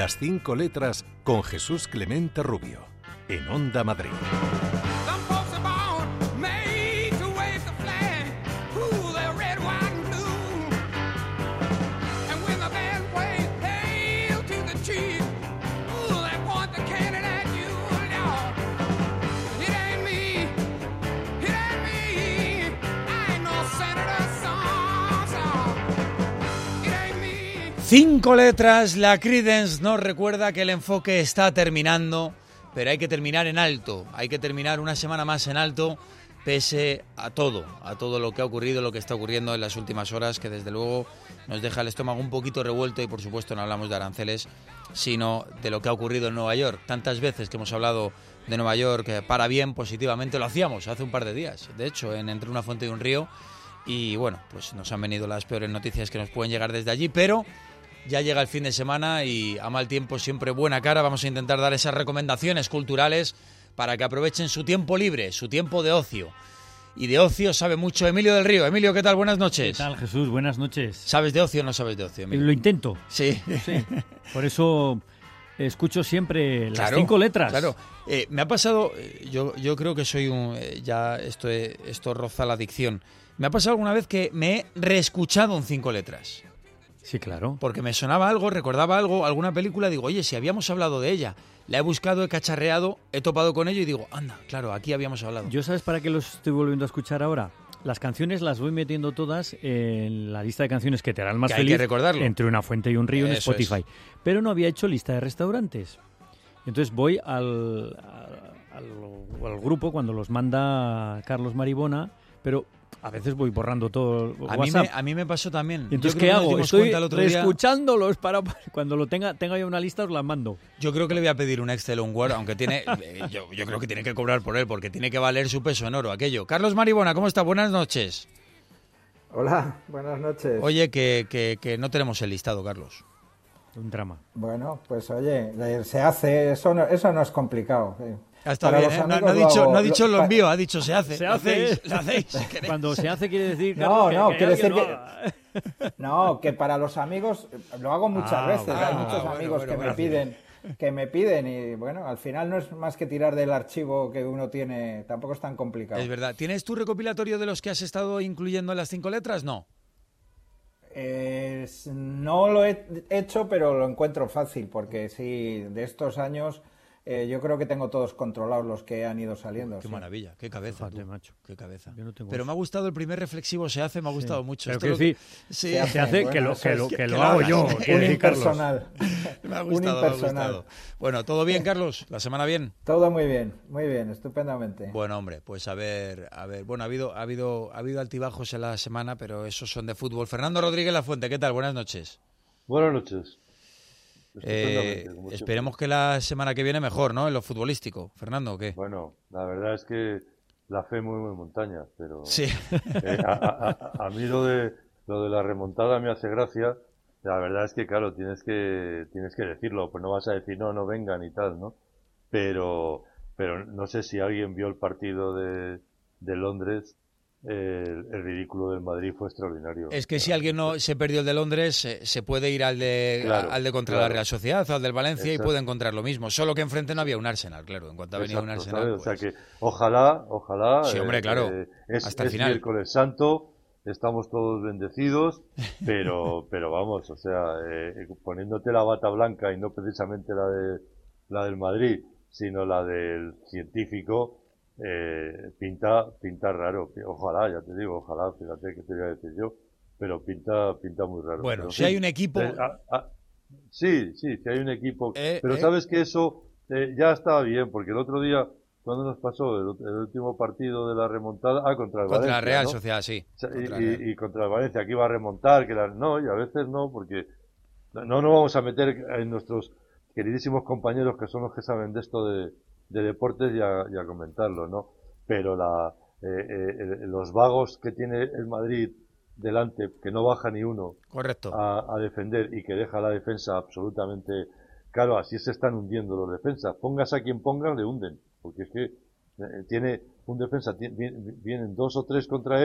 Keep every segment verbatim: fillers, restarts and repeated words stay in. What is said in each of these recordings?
Las cinco letras con Jesús Clemente Rubio, en Onda Madrid. Cinco letras, la Creedence nos recuerda que el enfoque está terminando, pero hay que terminar en alto, hay que terminar una semana más en alto, pese a todo, a todo lo que ha ocurrido, lo que está ocurriendo en las últimas horas, que desde luego nos deja el estómago un poquito revuelto y por supuesto no hablamos de aranceles, sino de lo que ha ocurrido en Nueva York. Tantas veces que hemos hablado de Nueva York, eh, para bien, positivamente, lo hacíamos hace un par de días, de hecho, en Entre una fuente y un río, y bueno, pues nos han venido las peores noticias que nos pueden llegar desde allí, pero ya llega el fin de semana y a mal tiempo siempre buena cara. Vamos a intentar dar esas recomendaciones culturales para que aprovechen su tiempo libre, su tiempo de ocio. Y de ocio sabe mucho Emilio del Río. Emilio, ¿qué tal? Buenas noches. ¿Qué tal, Jesús? Buenas noches. ¿Sabes de ocio o no sabes de ocio, Emilio? Lo intento. Sí. sí. Por eso escucho siempre las claro, cinco letras. Claro. Eh, me ha pasado, yo, yo creo que soy un... Eh, ya esto, esto roza la adicción. Me ha pasado alguna vez que me he reescuchado en cinco letras. Sí, claro. Porque me sonaba algo, recordaba algo, alguna película, digo, oye, si habíamos hablado de ella, la he buscado, he cacharreado, he topado con ello y digo, anda, claro, aquí habíamos hablado. ¿Yo sabes para qué los estoy volviendo a escuchar ahora? Las canciones las voy metiendo todas en la lista de canciones que te harán más que feliz. Hay que recordarlo. Entre una fuente y un río en Eso Spotify. Es. Pero no había hecho lista de restaurantes. Entonces voy al, al, al, al grupo cuando los manda Carlos Maribona, pero a veces voy borrando todo a WhatsApp. Mí me, a mí me pasó también. ¿Y entonces yo qué creo hago? Que Estoy el otro reescuchándolos para cuando lo tenga tenga ya una lista os la mando. Yo creo que le voy a pedir un Excel o un Word, aunque tiene yo, yo creo que tiene que cobrar por él, porque tiene que valer su peso en oro aquello. Carlos Maribona, ¿cómo está? Buenas noches. Hola, buenas noches. Oye, que, que, que no tenemos el listado, Carlos. Un drama. Bueno, pues oye, se hace, eso no, eso no es complicado. Está bien, ¿eh? no, no, ha dicho, hago, no ha dicho lo, lo envío, ha dicho se hace. Se hace. Hacéis, lo hacéis, si Cuando se hace quiere decir... No, Carlos, no, que, que quiere decir que... No, que para los amigos, lo hago muchas ah, veces, bueno, hay muchos bueno, amigos bueno, que bueno, me piden... que me piden y bueno, al final no es más que tirar del archivo que uno tiene, tampoco es tan complicado. Es verdad. ¿Tienes tu recopilatorio de los que has estado incluyendo en las cinco letras? No. Eh, no lo he hecho, pero lo encuentro fácil, porque sí, de estos años eh, yo creo que tengo todos controlados los que han ido saliendo. Qué sí. maravilla, qué cabeza, Fíjate, tú. macho. Qué cabeza. Yo no tengo pero eso. me ha gustado el primer reflexivo, se hace, me ha gustado sí. mucho. Pero Esto que lo decir, sí. se se hace bueno, que lo, eso que es lo, que- que que lo lo hago hagas. yo. Un quiere decir, Carlos. impersonal. Me ha Un gustado, me ha impersonal. gustado. Bueno, ¿todo bien, Carlos? ¿La semana bien? Todo muy bien, muy bien, estupendamente. Bueno, hombre, pues a ver, a ver. Bueno, ha habido, ha habido, ha habido altibajos en la semana, pero esos son de fútbol. Fernando Rodríguez Lafuente, ¿qué tal? Buenas noches. Buenas noches. Eh, esperemos que la semana que viene mejor, ¿no? En lo futbolístico. Fernando, ¿o qué? Bueno, la verdad es que la fe muy muy montaña, pero Sí. eh, a, a, a, a mí lo de lo de la remontada me hace gracia. La verdad es que claro, tienes que tienes que decirlo, pues no vas a decir no, no vengan y tal, ¿no? Pero pero no sé si alguien vio el partido de, de Londres. El, el ridículo del Madrid fue extraordinario. Es que si alguien no se perdió el de Londres, eh, se puede ir al de Claro, al de contra claro. la Real Sociedad o al del Valencia Exacto. y puede encontrar lo mismo. Solo que enfrente no había un Arsenal, claro. En cuanto ha venido Exacto, un Arsenal, ¿sabes? pues... O sea que ojalá, ojalá. Sí, hombre, claro, eh, es, hasta el es final. miércoles santo, estamos todos bendecidos, pero, pero vamos, o sea, eh, poniéndote la bata blanca y no precisamente la de la del Madrid, sino la del científico. Eh, pinta pinta raro, ojalá, ya te digo, ojalá, fíjate que te voy a decir yo, pero pinta pinta muy raro. Bueno, pero, si sí, hay un equipo... eh, ah, ah, sí, sí, si hay un equipo, Eh, pero eh. sabes que eso eh, ya estaba bien, porque el otro día, cuando nos pasó el, el último partido de la remontada, ah, contra el Contra Valencia, la Real ¿no? Sociedad, sí. O sea, y, Contra la Real. y- y contra el Valencia, que iba a remontar, que la, no, y a veces no, porque no no nos vamos a meter en nuestros queridísimos compañeros que son los que saben de esto de, de deportes y a, y a comentarlo, ¿no? Pero la, eh, eh, los vagos que tiene el Madrid delante, que no baja ni uno Correcto. a, a defender y que deja la defensa absolutamente... Claro, así se están hundiendo los defensas. Pongas a quien pongas, le hunden. Porque es que eh, tiene un defensa, tiene, vienen dos o tres contra él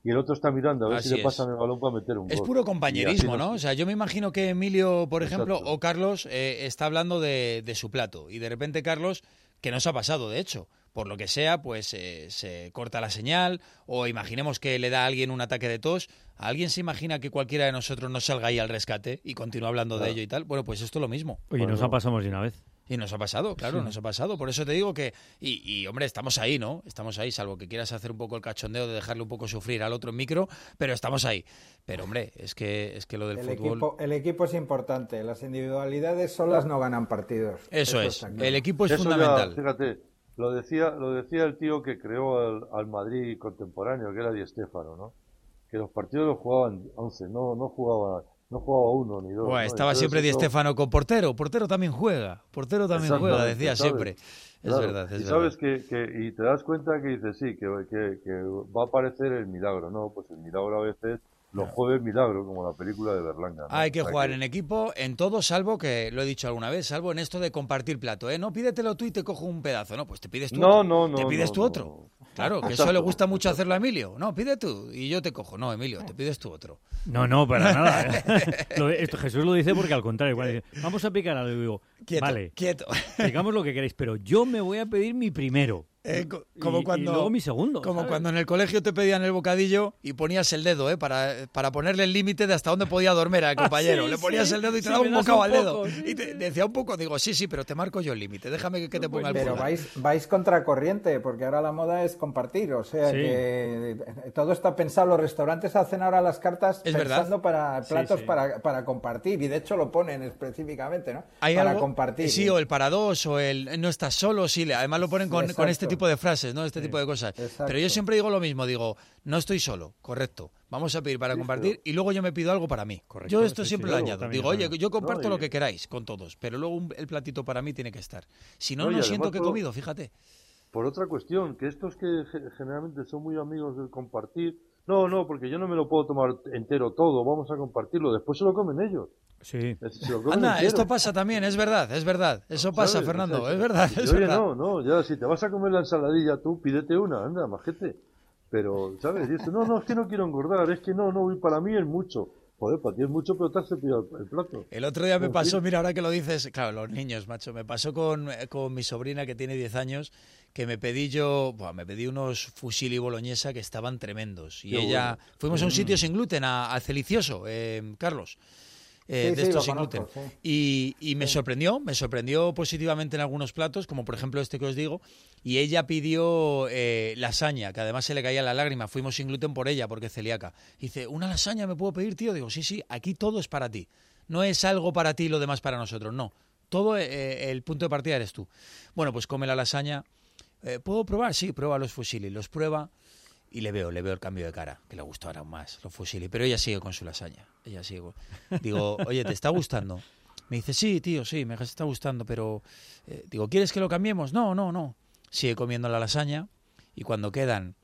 y el otro está mirando a ver Así si le es. pasan el balón para meter un Es gol. puro compañerismo, nos... ¿no? O sea, yo me imagino que Emilio, por ejemplo, Exacto. o Carlos, eh, está hablando de, de su plato y de repente Carlos, que nos ha pasado, de hecho, por lo que sea, pues eh, se corta la señal o imaginemos que le da a alguien un ataque de tos. ¿Alguien se imagina que cualquiera de nosotros no salga ahí al rescate y continúa hablando Claro. de ello y tal? Bueno, pues esto es lo mismo. Oye, Bueno. nos ha pasado más de una vez. Y nos ha pasado, claro, Sí. nos ha pasado. Por eso te digo que, y, y hombre, estamos ahí, ¿no? Estamos ahí, salvo que quieras hacer un poco el cachondeo de dejarle un poco sufrir al otro en micro, pero estamos ahí. Pero hombre, es que es que lo del El fútbol... equipo, el equipo es importante, las individualidades solas no ganan partidos. Eso, es, está claro. el equipo es Eso fundamental. Ya, fíjate, lo decía, lo decía el tío que creó al, al Madrid contemporáneo, que era Di Stéfano, ¿no? Que los partidos los jugaban once, no, no jugaba, no jugaba uno ni dos. Bueno, ¿no? estaba Entonces siempre Di eso- Stéfano con portero. Portero también juega. Portero también juega, Exactamente, decía ¿sabes? siempre. Es Claro, verdad, es y verdad. sabes que, que, y te das cuenta que dices, sí, que, que, que va a aparecer el milagro, ¿no? Pues el milagro a veces, los jueves milagro, como la película de Berlanga, ¿no? Hay que O sea jugar en equipo, en todo, salvo que, lo he dicho alguna vez, salvo en esto de compartir plato, ¿eh? No, pídetelo tú y te cojo un pedazo, no, pues te pides tú No, otro. no, no, Te pides no, tú no, otro. no. Claro, que eso Exacto, le gusta mucho exacto. hacerlo a Emilio. No, pide tú y yo te cojo. No, Emilio, te pides tú otro. No, no, para nada. Lo- esto, Jesús lo dice porque al contrario, cuando dice, vamos a picar algo, digo, Quieto, vale, quieto. digamos lo que queréis, pero yo me voy a pedir mi primero. Eh, co- como y, cuando, y luego mi segundo. Como ¿sabes? cuando en el colegio te pedían el bocadillo y ponías el dedo, ¿eh? Para, para ponerle el límite de hasta dónde podía dormir al compañero. sí, Le ponías sí. el dedo y te Sí, daba me un das bocado un al dedo. poco, sí, Y te sí. decía un poco, digo, sí, sí, pero te marco yo el límite. Déjame que, que te ponga el Pero pulgar. vais, vais contracorriente, porque ahora la moda es compartir. O sea Sí. que todo está pensado. Los restaurantes hacen ahora las cartas Es pensando verdad. para platos sí. Para, para compartir. Y de hecho lo ponen específicamente, ¿no? ¿Hay para algo? compartir. Sí, o el para dos, o el no estás solo, sí. le- Además lo ponen Sí, con, con exacto. este tipo de frases, ¿no? Este tipo de cosas. Exacto. Pero yo siempre digo lo mismo, digo, no estoy solo, correcto. Vamos a pedir para Sí, compartir pero- y luego yo me pido algo para mí. Correcto, Yo esto sí, siempre sí, lo luego añado. también Digo, es oye, bueno. yo comparto No, lo y- que queráis con todos, pero luego un- el platito para mí tiene que estar. Si no, No, y no además siento que he por- comido, fíjate. Por otra cuestión, que estos que ge- generalmente son muy amigos del compartir, no, no, porque yo no me lo puedo tomar entero todo, vamos a compartirlo, después se lo comen ellos. Sí. Es- se lo comen Anda, entero. esto pasa también, es verdad, es verdad. Eso pasa, ¿Sabes? Fernando, O sea, es verdad, y es oye, verdad. no, no, ya si te vas a comer la ensaladilla tú, pídete una, anda, majete. Pero, ¿sabes? Y esto, no, no, es que no quiero engordar, es que no, no, y para mí es mucho. Joder, para ti es mucho, pero te has cepillado el, el plato. El otro día me En pasó, fin. mira, ahora que lo dices, claro, los niños, macho, me pasó con, con mi sobrina que tiene diez años, que me pedí yo, buah, me pedí unos fusilli boloñesa que estaban tremendos. Y Qué ella, bueno. fuimos a un Mm. sitio sin gluten, a, a Celicioso, eh, Carlos. eh, Sí, de sí, estos lo sin conozco, gluten. sí. Y, y me sorprendió, me sorprendió positivamente en algunos platos, como por ejemplo este que os digo, y ella pidió eh, lasaña, que además se le caía la lágrima, fuimos sin gluten por ella, porque es celíaca. Dice, ¿una lasaña me puedo pedir, tío? Digo, sí, sí, aquí todo es para ti. No es algo para ti y lo demás para nosotros, no. Todo eh, el punto de partida eres tú. Bueno, pues come la lasaña. Eh, ¿Puedo probar? Sí, prueba los fusilli. Los prueba y le veo, le veo el cambio de cara, que le gustó ahora más los fusilli. Pero ella sigue con su lasaña. Ella sigue. con- Digo, oye, ¿te está gustando? Me dice, sí, tío, sí, me está gustando, pero... eh, digo, ¿quieres que lo cambiemos? No, no, no. Sigue comiendo la lasaña y cuando quedan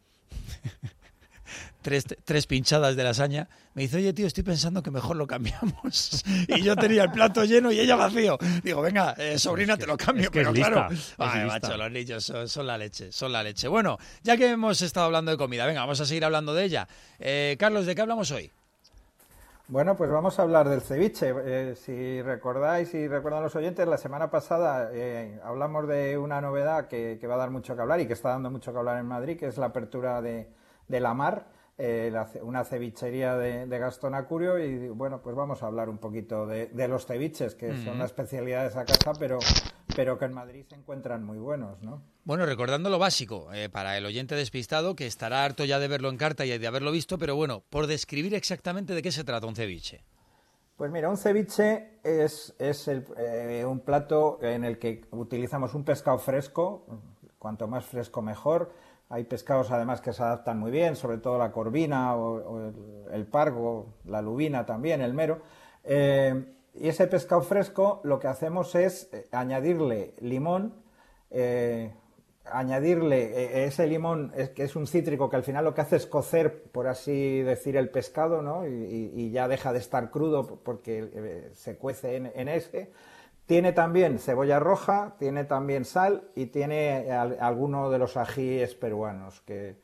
tres, tres pinchadas de lasaña, me dice, oye, tío, estoy pensando que mejor lo cambiamos. Y yo tenía el plato lleno y ella vacío. Digo, venga, eh, sobrina, te lo cambio, es que pero es lista, claro. es Ay, lista. macho, los niños son, son la leche, son la leche. Bueno, ya que hemos estado hablando de comida, venga, vamos a seguir hablando de ella. Eh, Carlos, ¿de qué hablamos hoy? Bueno, pues vamos a hablar del ceviche. Eh, si recordáis y recuerdan los oyentes, la semana pasada eh, hablamos de una novedad que, que va a dar mucho que hablar y que está dando mucho que hablar en Madrid, que es la apertura de, de La Mar, eh, la ce- una cevichería de, de Gastón Acurio. Y bueno, pues vamos a hablar un poquito de, de los ceviches, que son la especialidad de esa casa, pero, pero que en Madrid se encuentran muy buenos, ¿no? Bueno, recordando lo básico, eh, para el oyente despistado, que estará harto ya de verlo en carta y de haberlo visto, pero bueno, por describir exactamente de qué se trata un ceviche. Pues mira, un ceviche es, es el, eh, un plato en el que utilizamos un pescado fresco, cuanto más fresco mejor. Hay pescados además que se adaptan muy bien, sobre todo la corvina o, o el, el pargo, la lubina también, el mero. Eh, y ese pescado fresco lo que hacemos es eh, añadirle limón, eh, añadirle eh, ese limón, es, que es un cítrico que al final lo que hace es cocer, por así decir, el pescado, ¿no? Y, y- y ya deja de estar crudo porque eh, se cuece en, en ese. Tiene también cebolla roja, tiene también sal y tiene al- alguno de los ajíes peruanos, que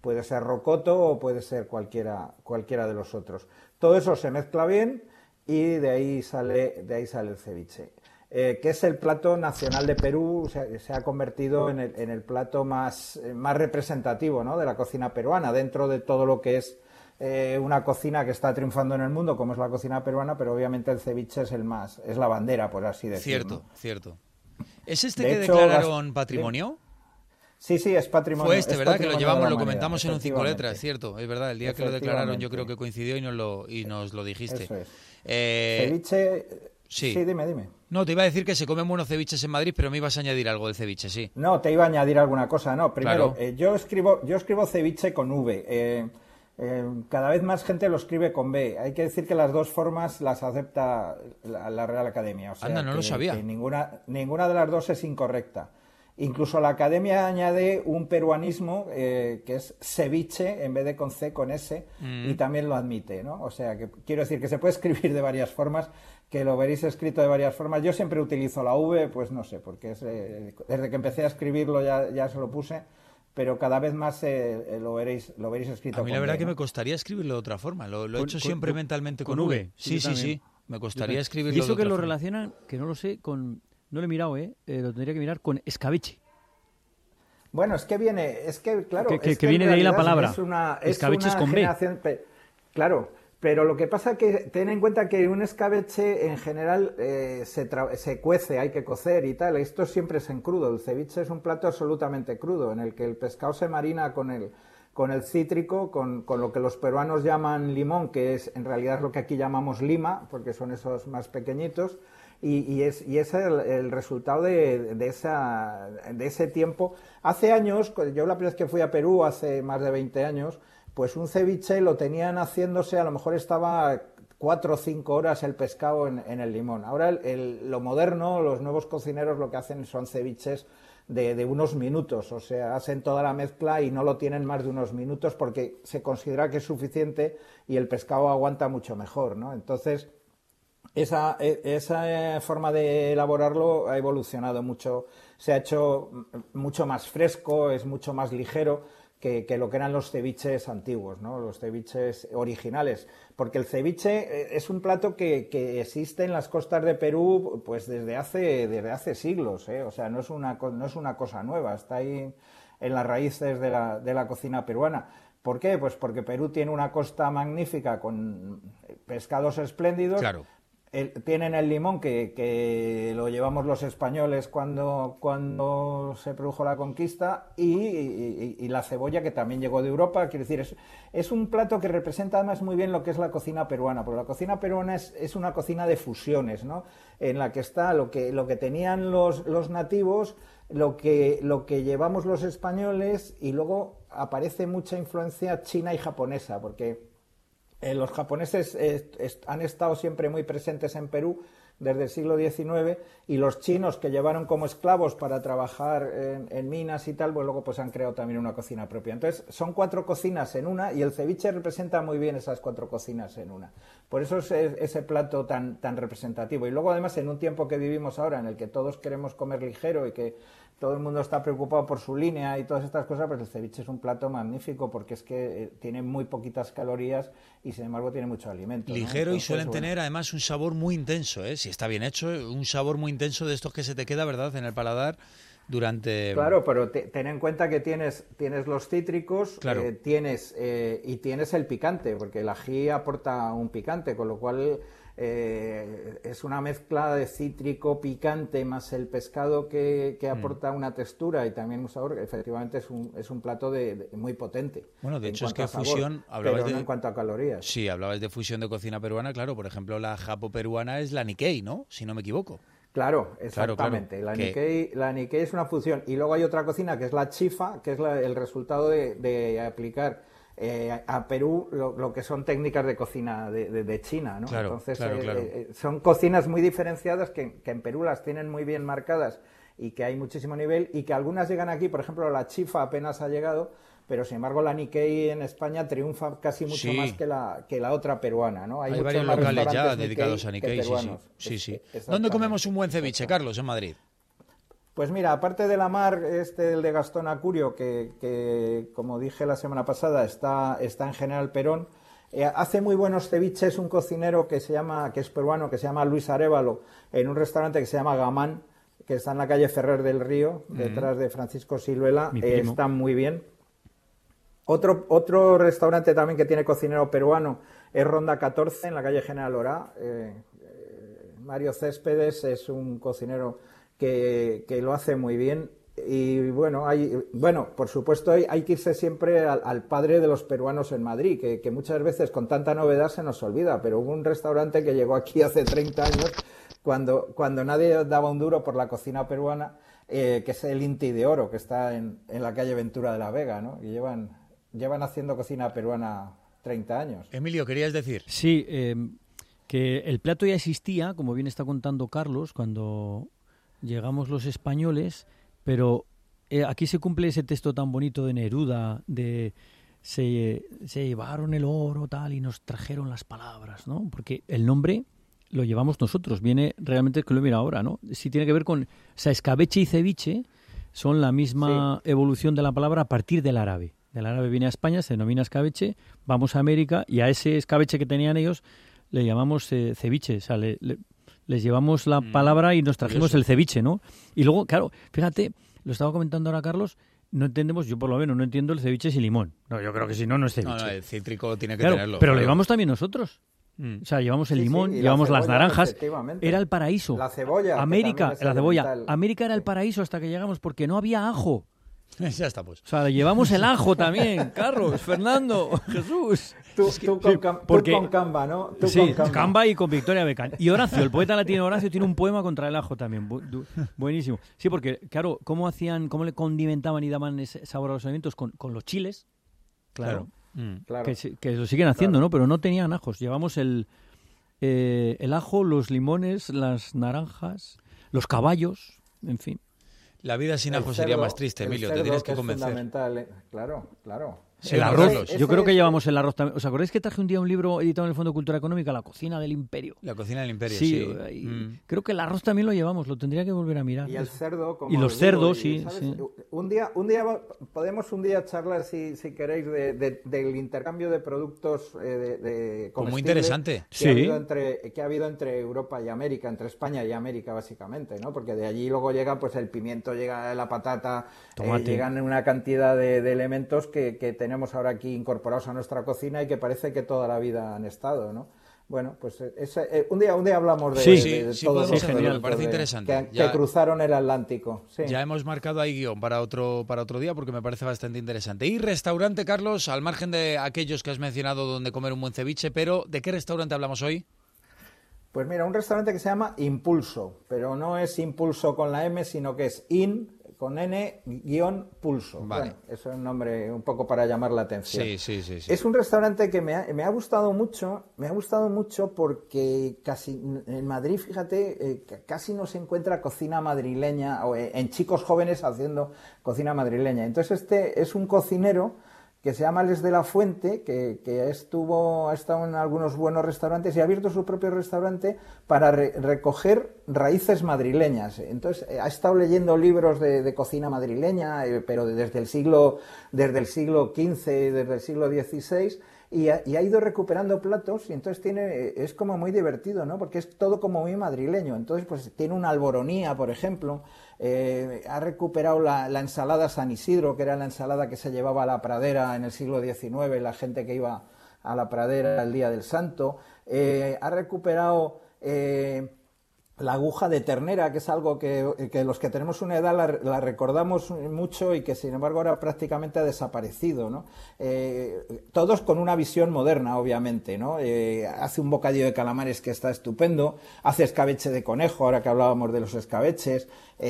Puede ser rocoto o puede ser cualquiera, cualquiera de los otros. Todo eso se mezcla bien y de ahí sale, de ahí sale el ceviche. Eh, que es el plato nacional de Perú, se, se ha convertido en el, en el plato más, más representativo, ¿no?, de la cocina peruana, dentro de todo lo que es eh, una cocina que está triunfando en el mundo, como es la cocina peruana, pero obviamente el ceviche es el más, es la bandera, por así decirlo. Cierto, cierto. ¿Es este De que hecho, declararon las- patrimonio? Sí, sí, es patrimonio. Fue este, es ¿verdad? Que lo patrimonio llevamos, de la lo humanidad, comentamos en un cinco efectivamente. letras, cierto, es verdad. El día que lo declararon yo Efectivamente. creo que coincidió y nos lo, y nos lo dijiste. Eso es. Eh, Ceviche... sí. Sí, dime, dime. No, te iba a decir que se comen buenos ceviches en Madrid, pero me ibas a añadir algo del ceviche, sí. No, te iba a añadir alguna cosa. No, primero, Claro. eh, yo escribo yo escribo ceviche con V. Eh, eh, cada vez más gente lo escribe con B. Hay que decir que las dos formas las acepta la, la Real Academia. O sea, Anda, no que, lo sabía. que ninguna, ninguna de las dos es incorrecta. Incluso la Academia añade un peruanismo eh, que es ceviche en vez de con C, con S, Mm. y también lo admite, ¿no? O sea, que quiero decir que se puede escribir de varias formas, que lo veréis escrito de varias formas. Yo siempre utilizo la V, pues no sé, porque es, eh, desde que empecé a escribirlo ya, ya se lo puse, pero cada vez más eh, lo veréis lo veréis escrito A mí con la verdad V, que ¿no? me costaría escribirlo de otra forma. Lo, lo he Con- hecho con- siempre con- mentalmente con, con V. V. Sí, Yo sí, también. sí. Me Yo costaría también. escribirlo Y eso de que otra lo forma. relacionan, que no lo sé, con... No lo he mirado, ¿eh? Eh, lo tendría que mirar con escabeche. Bueno, es que viene, es que claro, Que- que- es que viene en de ahí la realidad palabra. Es una, es Escabeche es una con B. generación, pe- claro, pero lo que pasa que ten en cuenta que un escabeche en general eh, se, tra- se cuece, hay que cocer y tal. Esto siempre es en crudo. El ceviche es un plato absolutamente crudo, en el que el pescado se marina con el con el cítrico, con, con lo que los peruanos llaman limón, que es en realidad es lo que aquí llamamos lima, porque son esos más pequeñitos. Y, y es, y es el, el resultado de, de, esa, de ese tiempo. Hace años, yo la primera vez que fui a Perú, hace más de veinte años, pues un ceviche lo tenían haciéndose, a lo mejor estaba cuatro o cinco horas el pescado en, en el limón. Ahora el, el, lo moderno, los nuevos cocineros lo que hacen son ceviches de, de unos minutos, o sea, hacen toda la mezcla y no lo tienen más de unos minutos porque se considera que es suficiente y el pescado aguanta mucho mejor, ¿no? Entonces... Esa, esa forma de elaborarlo ha evolucionado mucho, se ha hecho mucho más fresco, es mucho más ligero que, que lo que eran los ceviches antiguos, ¿no? Los ceviches originales, porque el ceviche es un plato que, que existe en las costas de Perú pues desde hace, desde hace siglos, ¿eh? O sea, no es, una, no es una cosa nueva, está ahí en las raíces de la, de la cocina peruana. ¿Por qué? Pues porque Perú tiene una costa magnífica con pescados espléndidos. Claro. El, tienen el limón que, que lo llevamos los españoles cuando, cuando se produjo la conquista y, y, y la cebolla que también llegó de Europa. Quiero decir, es, es un plato que representa además muy bien lo que es la cocina peruana, porque la cocina peruana es, es una cocina de fusiones, ¿no? En la que está lo que, lo que tenían los, los nativos, lo que, lo que llevamos los españoles y luego aparece mucha influencia china y japonesa, porque... Eh, los japoneses eh, est han estado siempre muy presentes en Perú desde el siglo diecinueve y los chinos que llevaron como esclavos para trabajar en, en minas y tal, pues luego pues han creado también una cocina propia. Entonces son cuatro cocinas en una y el ceviche representa muy bien esas cuatro cocinas en una. Por eso es ese plato tan, tan representativo. Y luego además en un tiempo que vivimos ahora en el que todos queremos comer ligero y que todo el mundo está preocupado por su línea y todas estas cosas, pues el ceviche es un plato magnífico porque es que eh, tiene muy poquitas calorías y sin embargo tiene mucho alimento, ¿no? Ligero. Entonces, y suelen bueno. tener además un sabor muy intenso, ¿eh? Si está bien hecho, un sabor muy intenso de estos que se te queda, ¿verdad?, en el paladar durante... Claro, pero te, ten en cuenta que tienes, tienes los cítricos, Claro. eh, tienes eh, y tienes el picante, porque el ají aporta un picante, con lo cual eh, es una mezcla de cítrico, picante, más el pescado que, que aporta mm. una textura y también un sabor. Efectivamente es un, es un plato de, de, muy potente. Bueno, de hecho es que sabor, fusión... Hablabas pero de... no en cuanto a calorías. Sí, hablabas de fusión de cocina peruana, claro, por ejemplo, la japo-peruana es la Nikkei, ¿no?, si no me equivoco. Claro, exactamente. Claro, claro. La, Nikkei, la Nikkei es una fusión. Y luego hay otra cocina que es la chifa, que es la, el resultado de, de aplicar eh, a Perú lo, lo que son técnicas de cocina de, de, de China, ¿no? Claro, Entonces, claro, eh, claro. Eh, son cocinas muy diferenciadas que, que en Perú las tienen muy bien marcadas y que hay muchísimo nivel y que algunas llegan aquí, por ejemplo, la chifa apenas ha llegado, pero sin embargo la Nikkei en España triunfa casi mucho sí. más que la, que la otra peruana, ¿no? Hay, hay varios más locales ya restaurantes dedicados Nikkei a Nikkei, sí, sí. sí, sí. ¿Dónde comemos un buen ceviche, Carlos, en Madrid? Pues mira, aparte de la mar, este el de Gastón Acurio, que, que como dije la semana pasada, está, está en General Perón, eh, hace muy buenos ceviches un cocinero que se llama, que es peruano, que se llama Luis Arévalo, en un restaurante que se llama Gamán, que está en la calle Ferrer del Río, detrás mm. de Francisco Siluela, eh, está muy bien. Otro, otro restaurante también que tiene cocinero peruano es Ronda catorce, en la calle General Orá. Eh, eh, Mario Céspedes es un cocinero que, que lo hace muy bien. Y bueno, hay, bueno, por supuesto hay, hay que irse siempre al, al padre de los peruanos en Madrid, que, que muchas veces con tanta novedad se nos olvida, pero hubo un restaurante que llegó aquí hace treinta años, cuando, cuando nadie daba un duro por la cocina peruana, eh, que es el Inti de Oro, que está en, en la calle Ventura de la Vega, ¿no? Y llevan, llevan haciendo cocina peruana treinta años. Emilio, ¿querías decir? Sí, eh, que el plato ya existía, como bien está contando Carlos, cuando llegamos los españoles, pero eh, aquí se cumple ese texto tan bonito de Neruda, de se, se llevaron el oro tal y nos trajeron las palabras, ¿no? Porque el nombre lo llevamos nosotros, viene realmente, que lo mira ahora, ¿no? Sí tiene que ver con, o sea, escabeche y ceviche son la misma sí. evolución de la palabra a partir del árabe. Del árabe viene a España, se denomina escabeche, vamos a América y a ese escabeche que tenían ellos le llamamos eh, ceviche, o sea, le, le, les llevamos la palabra y nos trajimos Curioso. el ceviche, ¿no? Y luego, claro, fíjate, lo estaba comentando ahora Carlos, no entendemos, yo por lo menos no entiendo el ceviche sin limón. No, yo creo que si no, no es ceviche. No, no, el cítrico tiene que claro, tenerlo. Pero claro. lo llevamos también nosotros. Mm. O sea, llevamos el sí, limón, sí, llevamos la las cebolla, naranjas. Era el paraíso. La cebolla. América, la cebolla. América era sí. el paraíso hasta que llegamos porque no había ajo. Ya está, pues. O sea, llevamos el ajo también, Carlos, Fernando, Jesús. Tú, tú, con, cam, porque, tú con Camba, ¿no? Tú sí, con Camba. Camba y con Victoria Beckham. Y Horacio, el poeta latino Horacio, tiene un poema contra el ajo también. Bu du buenísimo. Sí, porque, claro, ¿cómo hacían, cómo le condimentaban y daban ese sabor a los alimentos? Con, con los chiles. Claro. claro. Mm. claro. Que, que lo siguen haciendo, claro. ¿no? Pero no tenían ajos. Llevamos el, eh, el ajo, los limones, las naranjas, los caballos, en fin. La vida sin ajo sería más triste, Emilio, te tienes que, que convencer. Es fundamental, eh. Claro, claro. Sí, el arroz, ese, yo creo que llevamos el arroz también. ¿Os acordáis que traje un día un libro editado en el Fondo de Cultura Económica, La cocina del imperio? La cocina del imperio, sí. sí. Y mm. Creo que el arroz también lo llevamos, lo tendría que volver a mirar. Y el cerdo, como Y los cerdos, digo, sí, y, sí. Un día, un día podemos un día charlar, si, si queréis, de, de, del intercambio de productos eh, de, de comestibles. Muy interesante. Que, sí. ha habido entre, que ha habido entre Europa y América, entre España y América, básicamente, ¿no? Porque de allí luego llega pues el pimiento, llega la patata, eh, llegan una cantidad de, de elementos que, que tenemos ahora aquí incorporados a nuestra cocina y que parece que toda la vida han estado, ¿no? Bueno, pues ese, eh, un día un día hablamos de, sí, de, sí, de sí, todos los los me parece de, interesante. Que, ya, que cruzaron el Atlántico. Sí. Ya hemos marcado ahí guión para otro para otro día porque me parece bastante interesante. Y restaurante, Carlos, al margen de aquellos que has mencionado donde comer un buen ceviche, pero ¿de qué restaurante hablamos hoy? Pues mira, un restaurante que se llama Impulso, pero no es Impulso con la M, sino que es In con N guión Pulso. Vale. Bueno, eso es un nombre un poco para llamar la atención. Sí, sí, sí, sí. Es un restaurante que me ha, me ha gustado mucho, me ha gustado mucho porque casi en Madrid, fíjate, eh, casi no se encuentra cocina madrileña o en chicos jóvenes haciendo cocina madrileña. Entonces este es un cocinero que se llama Les de la Fuente, que, que estuvo, ha estado en algunos buenos restaurantes y ha abierto su propio restaurante para re, recoger raíces madrileñas. Entonces, ha estado leyendo libros de, de cocina madrileña, eh, pero desde el siglo, desde el siglo quince, desde el siglo dieciséis, y ha, y ha ido recuperando platos, y entonces tiene, es como muy divertido, ¿no? Porque es todo como muy madrileño. Entonces, pues tiene una alboronía, por ejemplo. Eh, ha recuperado la, la ensalada San Isidro, que era la ensalada que se llevaba a la pradera en el siglo diecinueve, la gente que iba a la pradera el día del santo. Eh, ha recuperado eh, la aguja de ternera, que es algo que, que los que tenemos una edad la, la recordamos mucho y que sin embargo ahora prácticamente ha desaparecido, ¿no? Eh, todos con una visión moderna, obviamente, ¿no? Eh, hace un bocadillo de calamares que está estupendo, hace escabeche de conejo, ahora que hablábamos de los escabeches,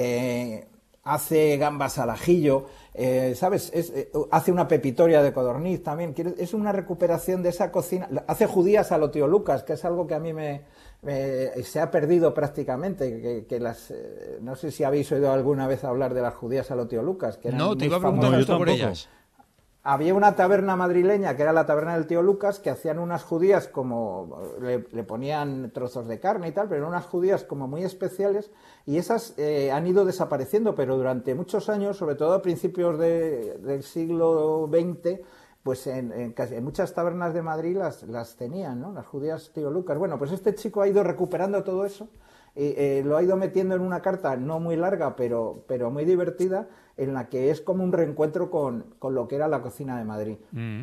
eh, hace gambas al ajillo, eh, ¿sabes? Es, eh, hace una pepitoria de codorniz también, es una recuperación de esa cocina, hace judías a lo tío Lucas, que es algo que a mí me... Eh, se ha perdido prácticamente, que, que las eh, no sé si habéis oído alguna vez hablar de las judías a lo tío Lucas, que eran no, te iba a preguntar justo por ellas. había una taberna madrileña, que era la taberna del tío Lucas, que hacían unas judías como, le, le ponían trozos de carne y tal, pero eran unas judías como muy especiales, y esas eh, han ido desapareciendo, pero durante muchos años, sobre todo a principios de, del siglo veinte, pues en, en, casi, en muchas tabernas de Madrid las, las tenían, ¿no? Las judías tío Lucas. Bueno, pues este chico ha ido recuperando todo eso, eh, eh, lo ha ido metiendo en una carta no muy larga, pero, pero muy divertida, en la que es como un reencuentro con, con lo que era la cocina de Madrid. Mm.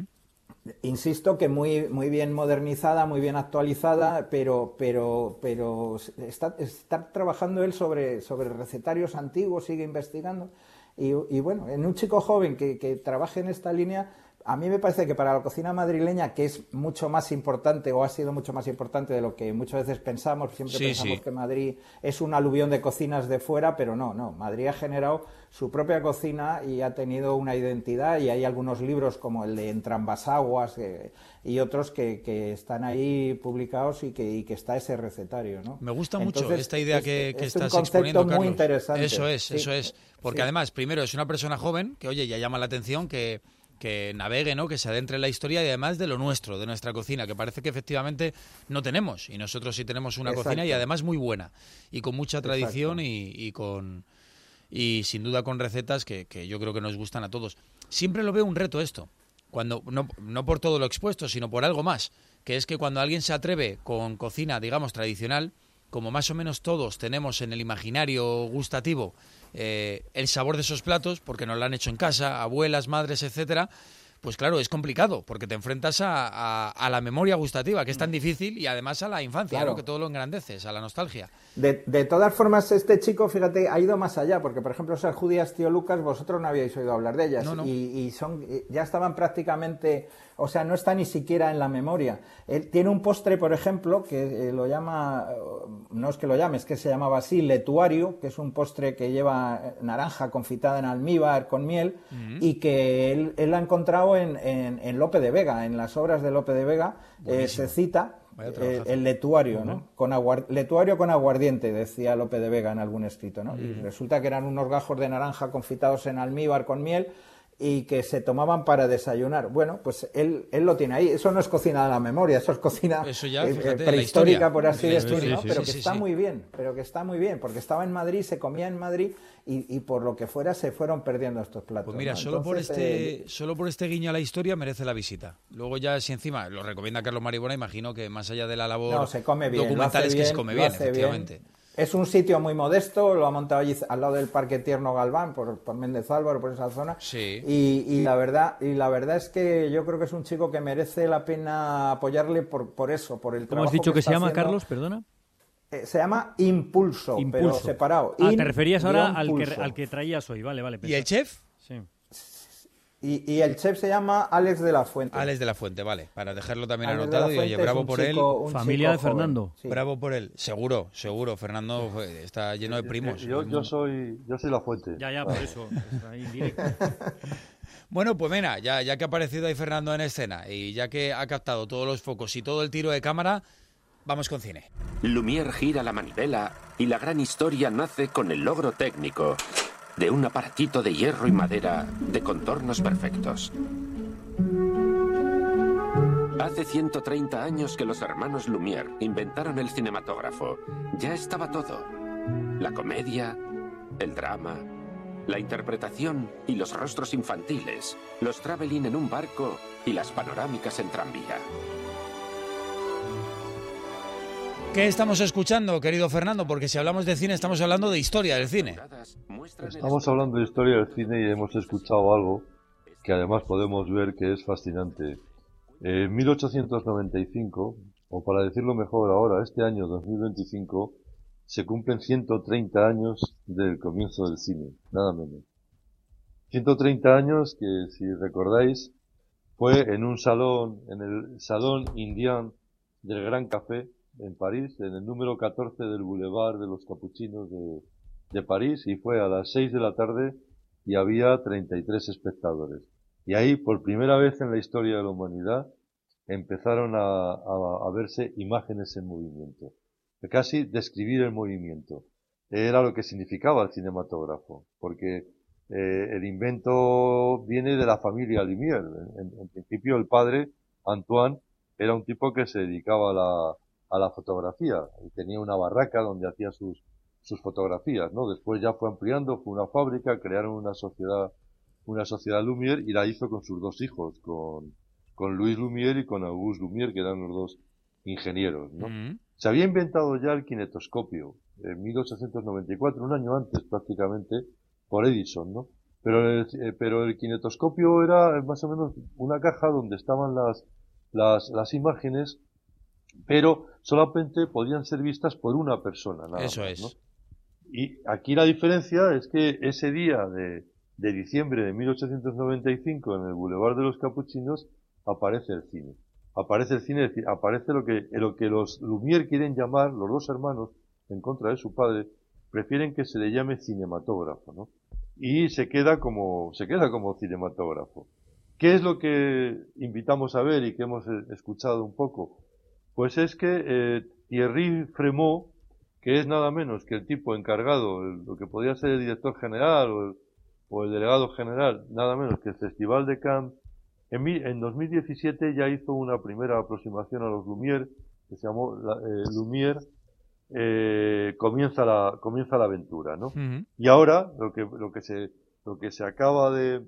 Insisto que muy, muy bien modernizada, muy bien actualizada, pero, pero, pero está, está trabajando él sobre, sobre recetarios antiguos, sigue investigando. Y, y bueno, en un chico joven que, que trabaje en esta línea, a mí me parece que para la cocina madrileña, que es mucho más importante o ha sido mucho más importante de lo que muchas veces pensamos, siempre sí, pensamos sí. que Madrid es un aluvión de cocinas de fuera, pero no, no, Madrid ha generado su propia cocina y ha tenido una identidad, y hay algunos libros como el de Entrambas eh, y otros que, que están ahí publicados y que, y que está ese recetario, ¿no? Me gusta mucho Entonces, esta idea es, que, que es estás un exponiendo, muy Carlos. Interesante. Eso es, sí. eso es, porque sí. además, primero, es una persona joven que, oye, ya llama la atención que que navegue, ¿no? Que se adentre en la historia y además de lo nuestro, de nuestra cocina, que parece que efectivamente no tenemos, y nosotros sí tenemos una Exacto. cocina y además muy buena, y con mucha tradición y, y con y sin duda con recetas que, que yo creo que nos gustan a todos. Siempre lo veo un reto esto, cuando no, no por todo lo expuesto, sino por algo más, que es que cuando alguien se atreve con cocina, digamos, tradicional, como más o menos todos tenemos en el imaginario gustativo eh, el sabor de esos platos, porque nos lo han hecho en casa, abuelas, madres, etcétera, pues claro, es complicado, porque te enfrentas a, a, a la memoria gustativa, que es tan difícil, y además a la infancia, claro. ¿no? Que todo lo engrandeces, a la nostalgia. De, de todas formas, este chico, fíjate, ha ido más allá, porque, por ejemplo, esas judías tío Lucas, vosotros no habíais oído hablar de ellas, no, no. Y, y son ya estaban prácticamente, o sea, no está ni siquiera en la memoria. Él tiene un postre, por ejemplo, que eh, lo llama, no es que lo llame, es que se llamaba así, letuario, que es un postre que lleva naranja confitada en almíbar con miel, uh-huh. y que él, él ha encontrado En, en, en Lope de Vega, en las obras de Lope de Vega, eh, se cita eh, el letuario, uh-huh. ¿no? Con aguard- letuario con aguardiente, decía Lope de Vega en algún escrito, ¿no? Uh-huh. Y resulta que eran unos gajos de naranja confitados en almíbar con miel y que se tomaban para desayunar. Bueno, pues él, él lo tiene ahí. Eso no es cocina de la memoria, eso es cocina eso ya, eh, fíjate, prehistórica, por así decirlo, decirlo, sí, sí, pero sí, que sí, está sí. muy bien, pero que está muy bien, porque estaba en Madrid, se comía en Madrid y, y por lo que fuera se fueron perdiendo estos platos. Pues mira, ¿no? solo, Entonces, por este, eh, solo por este guiño a la historia merece la visita. Luego ya, si encima lo recomienda Carlos Maribona, imagino que más allá de la labor no, se come bien, documental es que bien, se come bien, efectivamente. Bien. Es un sitio muy modesto, lo ha montado allí al lado del Parque Tierno Galván, por, por Méndez Álvaro, por esa zona. Sí. Y, y, la verdad, y la verdad es que yo creo que es un chico que merece la pena apoyarle por, por eso, por el trabajo. ¿Cómo has dicho que, que se llama, haciendo. Carlos? Perdona. Eh, se llama Impulso, Impulso, pero separado. Ah, In, te referías ahora al que, pulso. al que traías hoy, vale, vale. ¿Y el chef? Sí. Y, y el chef se llama Alex de la Fuente. Alex de la Fuente, vale, para dejarlo también Alex anotado. Y oye, bravo por chico, él. Familia de Fernando. Sí. Bravo por él. Seguro, seguro. Fernando está lleno de primos. Yo, yo, soy, yo soy la Fuente. Ya, ya, por eso. Ahí directo. Bueno, pues mira, ya, ya que ha aparecido ahí Fernando en escena y ya que ha captado todos los focos y todo el tiro de cámara, vamos con cine. Lumière gira la manivela y la gran historia nace con el logro técnico de un aparatito de hierro y madera de contornos perfectos. Hace ciento treinta años que los hermanos Lumière inventaron el cinematógrafo. Ya estaba todo. La comedia, el drama, la interpretación y los rostros infantiles, los travelling en un barco y las panorámicas en tranvía. ¿Qué estamos escuchando, querido Fernando? Porque si hablamos de cine, estamos hablando de historia del cine. Estamos hablando de historia del cine y hemos escuchado algo que además podemos ver que es fascinante. En mil ochocientos noventa y cinco, o para decirlo mejor ahora, este año dos mil veinticinco, se cumplen ciento treinta años del comienzo del cine, nada menos. ciento treinta años que, si recordáis, fue en un salón, en el Salón Indian del Gran Café, en París, en el número catorce del Boulevard de los Capuchinos de, de París, y fue a las seis de la tarde y había treinta y tres espectadores. Y ahí, por primera vez en la historia de la humanidad, empezaron a, a, a verse imágenes en movimiento. Casi describir el movimiento. Era lo que significaba el cinematógrafo, porque eh, el invento viene de la familia Lumière. En, en principio el padre, Antoine, era un tipo que se dedicaba a la, a la fotografía y tenía una barraca donde hacía sus, sus fotografías, ¿no? Después ya fue ampliando, fue una fábrica, crearon una sociedad, una sociedad Lumière y la hizo con sus dos hijos, con, con Louis Lumière y con Auguste Lumière, que eran los dos ingenieros, ¿no? Mm-hmm. Se había inventado ya el kinetoscopio en mil ochocientos noventa y cuatro, un año antes prácticamente, por Edison, ¿no? Pero el, eh, pero el kinetoscopio era más o menos una caja donde estaban las, las, las imágenes, pero solamente podían ser vistas por una persona, nada Eso más, es. ¿no? Y aquí la diferencia es que ese día de, de diciembre de mil ochocientos noventa y cinco en el Boulevard de los Capuchinos aparece el cine. Aparece el cine, es decir, aparece lo que, lo que los Lumière quieren llamar, los dos hermanos, en contra de su padre, prefieren que se le llame cinematógrafo, ¿no? Y se queda como, se queda como cinematógrafo. ¿Qué es lo que invitamos a ver y que hemos escuchado un poco? Pues es que eh, Thierry Frémaux, que es nada menos que el tipo encargado, el, lo que podría ser el director general o el, o el delegado general, nada menos que el Festival de Cannes, en, mi, en dos mil diecisiete ya hizo una primera aproximación a los Lumière, que se llamó la, eh, Lumière, eh, comienza la, comienza la aventura, ¿no? Uh-huh. Y ahora, lo que, lo que se, lo que se acaba de,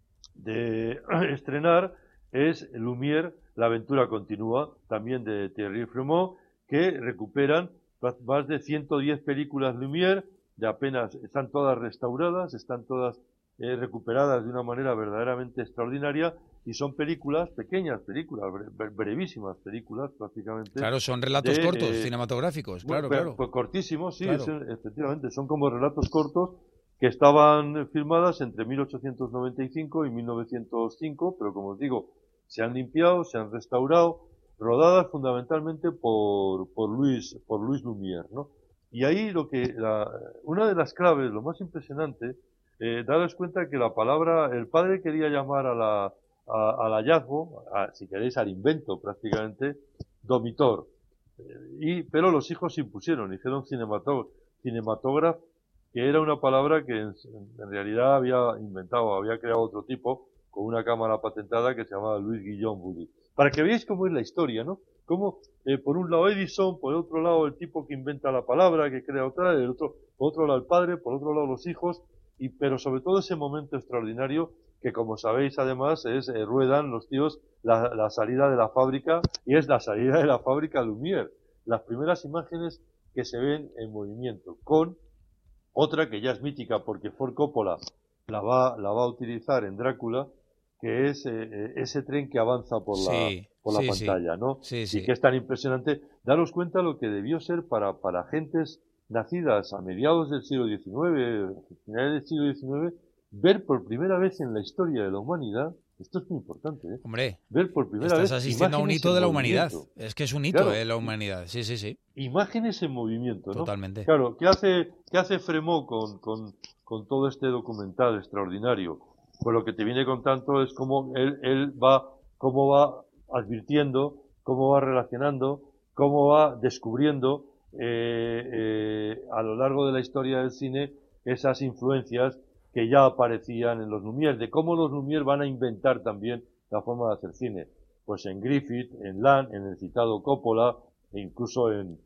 de estrenar es Lumière, la aventura continúa, también de Thierry Frémaux, que recuperan más de ciento diez películas Lumière, de apenas, están todas restauradas, están todas eh, recuperadas de una manera verdaderamente extraordinaria, y son películas, pequeñas películas, bre brevísimas películas prácticamente. Claro, son relatos de, cortos, eh, cinematográficos, claro, pues, claro. Pues cortísimos, sí, claro. es, efectivamente, son como relatos cortos que estaban filmadas entre mil ochocientos noventa y cinco y mil novecientos cinco, pero como os digo, se han limpiado, se han restaurado, rodadas fundamentalmente por, por Luis, por Luis Lumière, ¿no? Y ahí lo que, la, una de las claves, lo más impresionante, eh, daros cuenta que la palabra, el padre quería llamar a la, a, al hallazgo, a, si queréis al invento prácticamente, domitor, eh, y, pero los hijos se impusieron, hicieron cinematógrafo, cinematógrafo, que era una palabra que en, en realidad había inventado, había creado otro tipo, con una cámara patentada que se llamaba Louis Guillaume Bouly. Para que veáis cómo es la historia, ¿no? Cómo, eh, por un lado Edison, por otro lado el tipo que inventa la palabra, que crea otra, el otro, por otro lado el padre, por otro lado los hijos, y, pero sobre todo ese momento extraordinario que, como sabéis, además, es, eh, ruedan los tíos la, la salida de la fábrica, y es la salida de la fábrica Lumière. Las primeras imágenes que se ven en movimiento, con otra que ya es mítica porque Ford Coppola la va, la va a utilizar en Drácula, que es eh, ese tren que avanza por la, sí, por la sí, pantalla, sí. ¿no? Sí, sí. Y que es tan impresionante. Daros cuenta lo que debió ser para, para gentes nacidas a mediados del siglo diecinueve, finales del siglo diecinueve, ver por primera vez en la historia de la humanidad, esto es muy importante, ¿eh? Hombre, ver por primera estás vez asistiendo a un hito de la humanidad. Es que es un hito claro, de la humanidad, sí, sí, sí. Imágenes en movimiento, ¿no? Totalmente. Claro, ¿qué hace, qué hace Frémaux con, con, con todo este documental extraordinario? Pues lo que te viene contando es cómo él, él va, cómo va advirtiendo, cómo va relacionando, cómo va descubriendo eh, eh, a lo largo de la historia del cine esas influencias que ya aparecían en los Lumière, de cómo los Lumière van a inventar también la forma de hacer cine. Pues en Griffith, en Land, en el citado Coppola, e incluso en,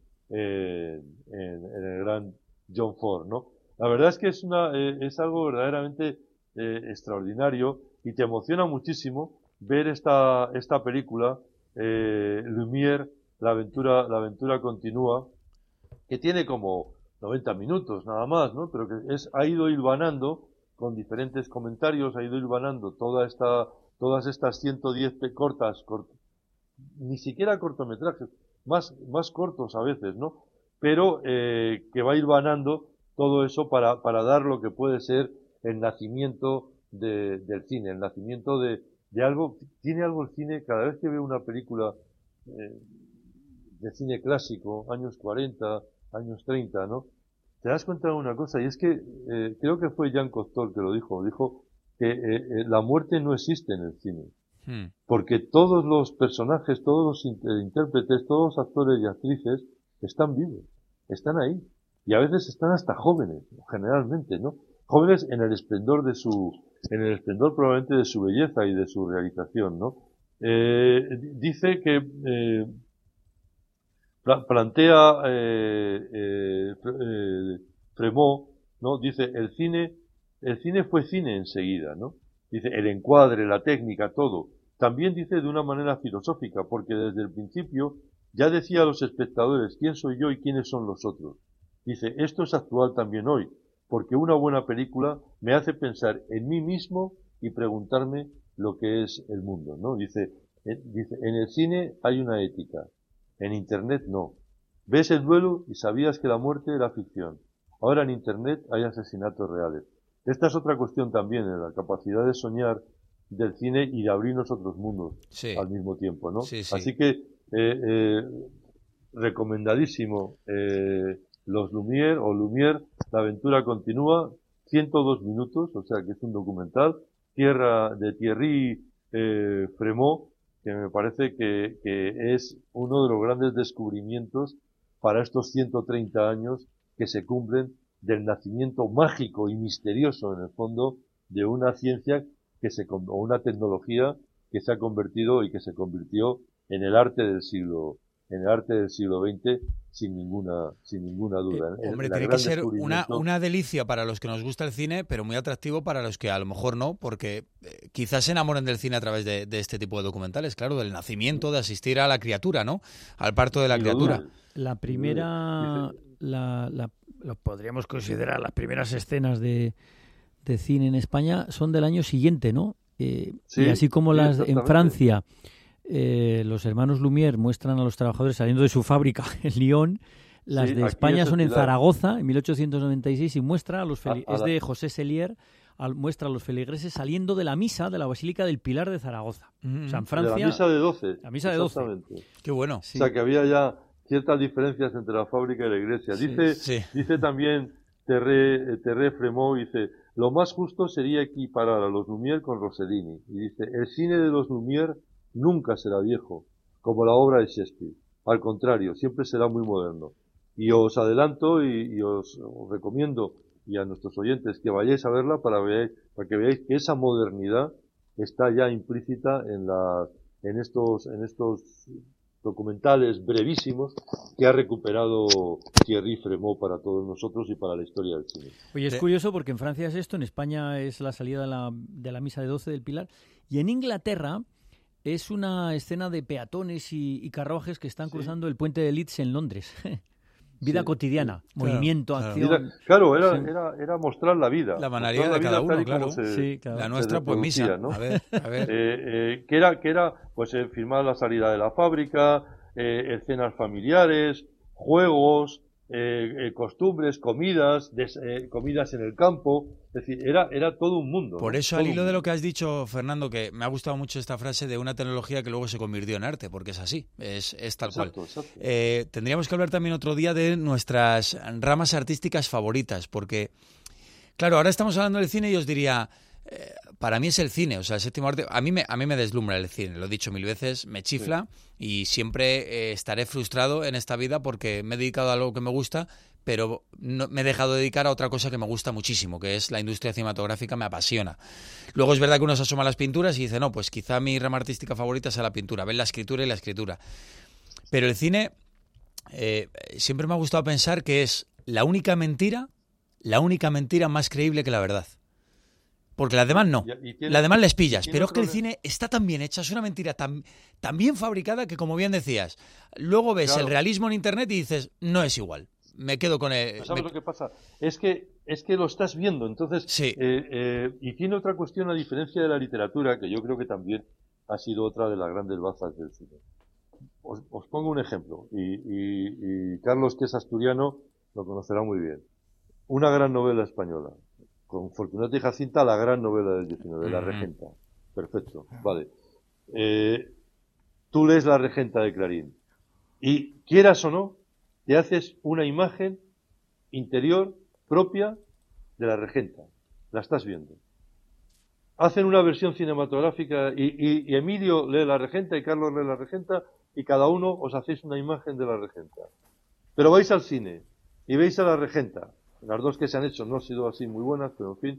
eh, en, en el gran John Ford, ¿no? La verdad es que es una, eh, es algo verdaderamente eh, extraordinario y te emociona muchísimo ver esta, esta película, eh, Lumière, la aventura, la aventura continúa, que tiene como noventa minutos nada más, ¿no? Pero que es, ha ido hilvanando con diferentes comentarios, ha ido hilvanando toda esta, todas estas ciento diez cortas, cort, ni siquiera cortometrajes, más, más cortos a veces, ¿no? Pero eh, que va hilvanando todo eso para, para dar lo que puede ser el nacimiento de, del cine, el nacimiento de, de algo, tiene algo el cine, cada vez que veo una película eh, de cine clásico, años cuarenta, años treinta, ¿no? Te das cuenta de una cosa, y es que eh, creo que fue Jean Cocteau que lo dijo, dijo que eh, eh, la muerte no existe en el cine, hmm. porque todos los personajes, todos los intérpretes, todos los actores y actrices están vivos, están ahí, y a veces están hasta jóvenes, generalmente, ¿no? Jóvenes en el esplendor de su, en el esplendor probablemente de su belleza y de su realización, ¿no? Eh, dice que eh, pla- plantea eh, eh, eh, Fremont, ¿no? Dice, el cine, el cine fue cine enseguida, ¿no? Dice, el encuadre, la técnica, todo. También dice de una manera filosófica, porque desde el principio ya decía a los espectadores quién soy yo y quiénes son los otros. Dice, esto es actual también hoy, porque una buena película me hace pensar en mí mismo y preguntarme lo que es el mundo, ¿no? Dice, eh, dice, en el cine hay una ética, en Internet no. Ves el duelo y sabías que la muerte era ficción. Ahora en Internet hay asesinatos reales. Esta es otra cuestión también, en la capacidad de soñar del cine y de abrirnos otros mundos Sí. al mismo tiempo, ¿no? Sí, sí. Así que, eh, eh, recomendadísimo, eh, Los Lumière o Lumière, la aventura continúa, ciento dos minutos, o sea que es un documental, tierra de Thierry eh, Fremont, que me parece que, que es uno de los grandes descubrimientos para estos ciento treinta años que se cumplen del nacimiento mágico y misterioso, en el fondo, de una ciencia que se, o una tecnología que se ha convertido y que se convirtió en el arte del siglo, en el arte del siglo veinte, sin ninguna, sin ninguna duda. Eh, El, hombre, el tiene gran que ser una, descubrimiento. una delicia para los que nos gusta el cine, pero muy atractivo para los que a lo mejor no, porque eh, quizás se enamoren del cine a través de, de este tipo de documentales, claro, del nacimiento, de asistir a la criatura, ¿no? Al parto de la Sin criatura. duda. La primera, la, la, lo podríamos considerar las primeras escenas de, de cine en España son del año siguiente, ¿no? Eh, Sí, y así como sí, las en exactamente. Francia, eh, los hermanos Lumière muestran a los trabajadores saliendo de su fábrica en Lyon, las Sí, de aquí España es son en Pilar. Zaragoza, en mil ochocientos noventa y seis, y muestra a los feli- A- a es la- de José Sellier, al- muestra a los feligreses saliendo de la misa de la Basílica del Pilar de Zaragoza. Mm, O sea, en De Francia, la misa de doce. la misa de doce. Exactamente. Qué bueno. sí. O sea, que había ya ciertas diferencias entre la fábrica y la iglesia. Sí, Dice, sí. dice también Terré, Terré Fremont, dice, lo más justo sería equiparar a los Lumière con Rossellini. Y dice, el cine de los Lumière nunca será viejo, como la obra de Shakespeare. Al contrario, siempre será muy moderno. Y os adelanto y, y os, os recomiendo, y a nuestros oyentes, que vayáis a verla para, veáis, para que veáis que esa modernidad está ya implícita en, la, en, estos, en estos documentales brevísimos que ha recuperado Thierry Fremont para todos nosotros y para la historia del cine. Oye, es De- curioso porque en Francia es esto, en España es la salida de la, de la misa de doce del Pilar, y en Inglaterra es una escena de peatones y, y carruajes que están Sí. cruzando el puente de Leeds en Londres. Vida Sí, cotidiana, sí. Claro, movimiento, claro. acción. Era- claro, era, Sí. era, era mostrar la vida. La mostrar banalidad la de vida cada tal uno, y como claro. se- Sí, claro. La se nuestra, pues misa. reproducía, ¿no? A ver, a ver. Eh, eh, que era, que era pues eh, filmar la salida de la fábrica, eh, escenas familiares, juegos, eh, eh, costumbres, comidas, des- eh, comidas en el campo, es decir, era, era todo un mundo. Por ¿no? eso, Todo al un hilo de mundo. lo que has dicho, Fernando, que me ha gustado mucho esta frase de una tecnología que luego se convirtió en arte, porque es así, es, es tal Exacto, cual. exacto. Eh, tendríamos que hablar también otro día de nuestras ramas artísticas favoritas, porque, claro, ahora estamos hablando del cine y os diría, eh, para mí es el cine, o sea, el séptimo arte, a mí me, a mí me deslumbra el cine, lo he dicho mil veces, me chifla y siempre eh, estaré frustrado en esta vida porque me he dedicado a algo que me gusta, pero no, me he dejado de dedicar a otra cosa que me gusta muchísimo, que es la industria cinematográfica, me apasiona. Luego es verdad que uno se asoma a las pinturas y dice, no, pues quizá mi rama artística favorita sea la pintura, ven la escritura y la escritura. Pero el cine, eh, siempre me ha gustado pensar que es la única mentira, la única mentira más creíble que la verdad. Porque las demás no. Y- y tiene- Las demás les pillas. tiene Pero es que el otro- cine está tan bien hecha, es una mentira tan, tan bien fabricada que, como bien decías, luego ves Claro. el realismo en internet y dices, no es igual. Me quedo con el... Pero ¿sabes me- lo que pasa? Es que, es que lo estás viendo, entonces, Sí. eh, eh, y tiene otra cuestión a diferencia de la literatura, que yo creo que también ha sido otra de las grandes bazas del cine. Os, os pongo un ejemplo, y, y- y Carlos, que es asturiano, lo conocerá muy bien. Una gran novela española, con Fortunato y Jacinta, la gran novela del diecinueve, La Ujú. Regenta. Perfecto, vale. Eh, tú lees La Regenta de Clarín, y quieras o no, te haces una imagen interior propia de la regenta. La estás viendo. Hacen una versión cinematográfica y, y- y Emilio lee la regenta y Carlos lee la regenta y cada uno os hacéis una imagen de la regenta. Pero vais al cine y veis a la regenta. Las dos que se han hecho no han sido así muy buenas, pero en fin,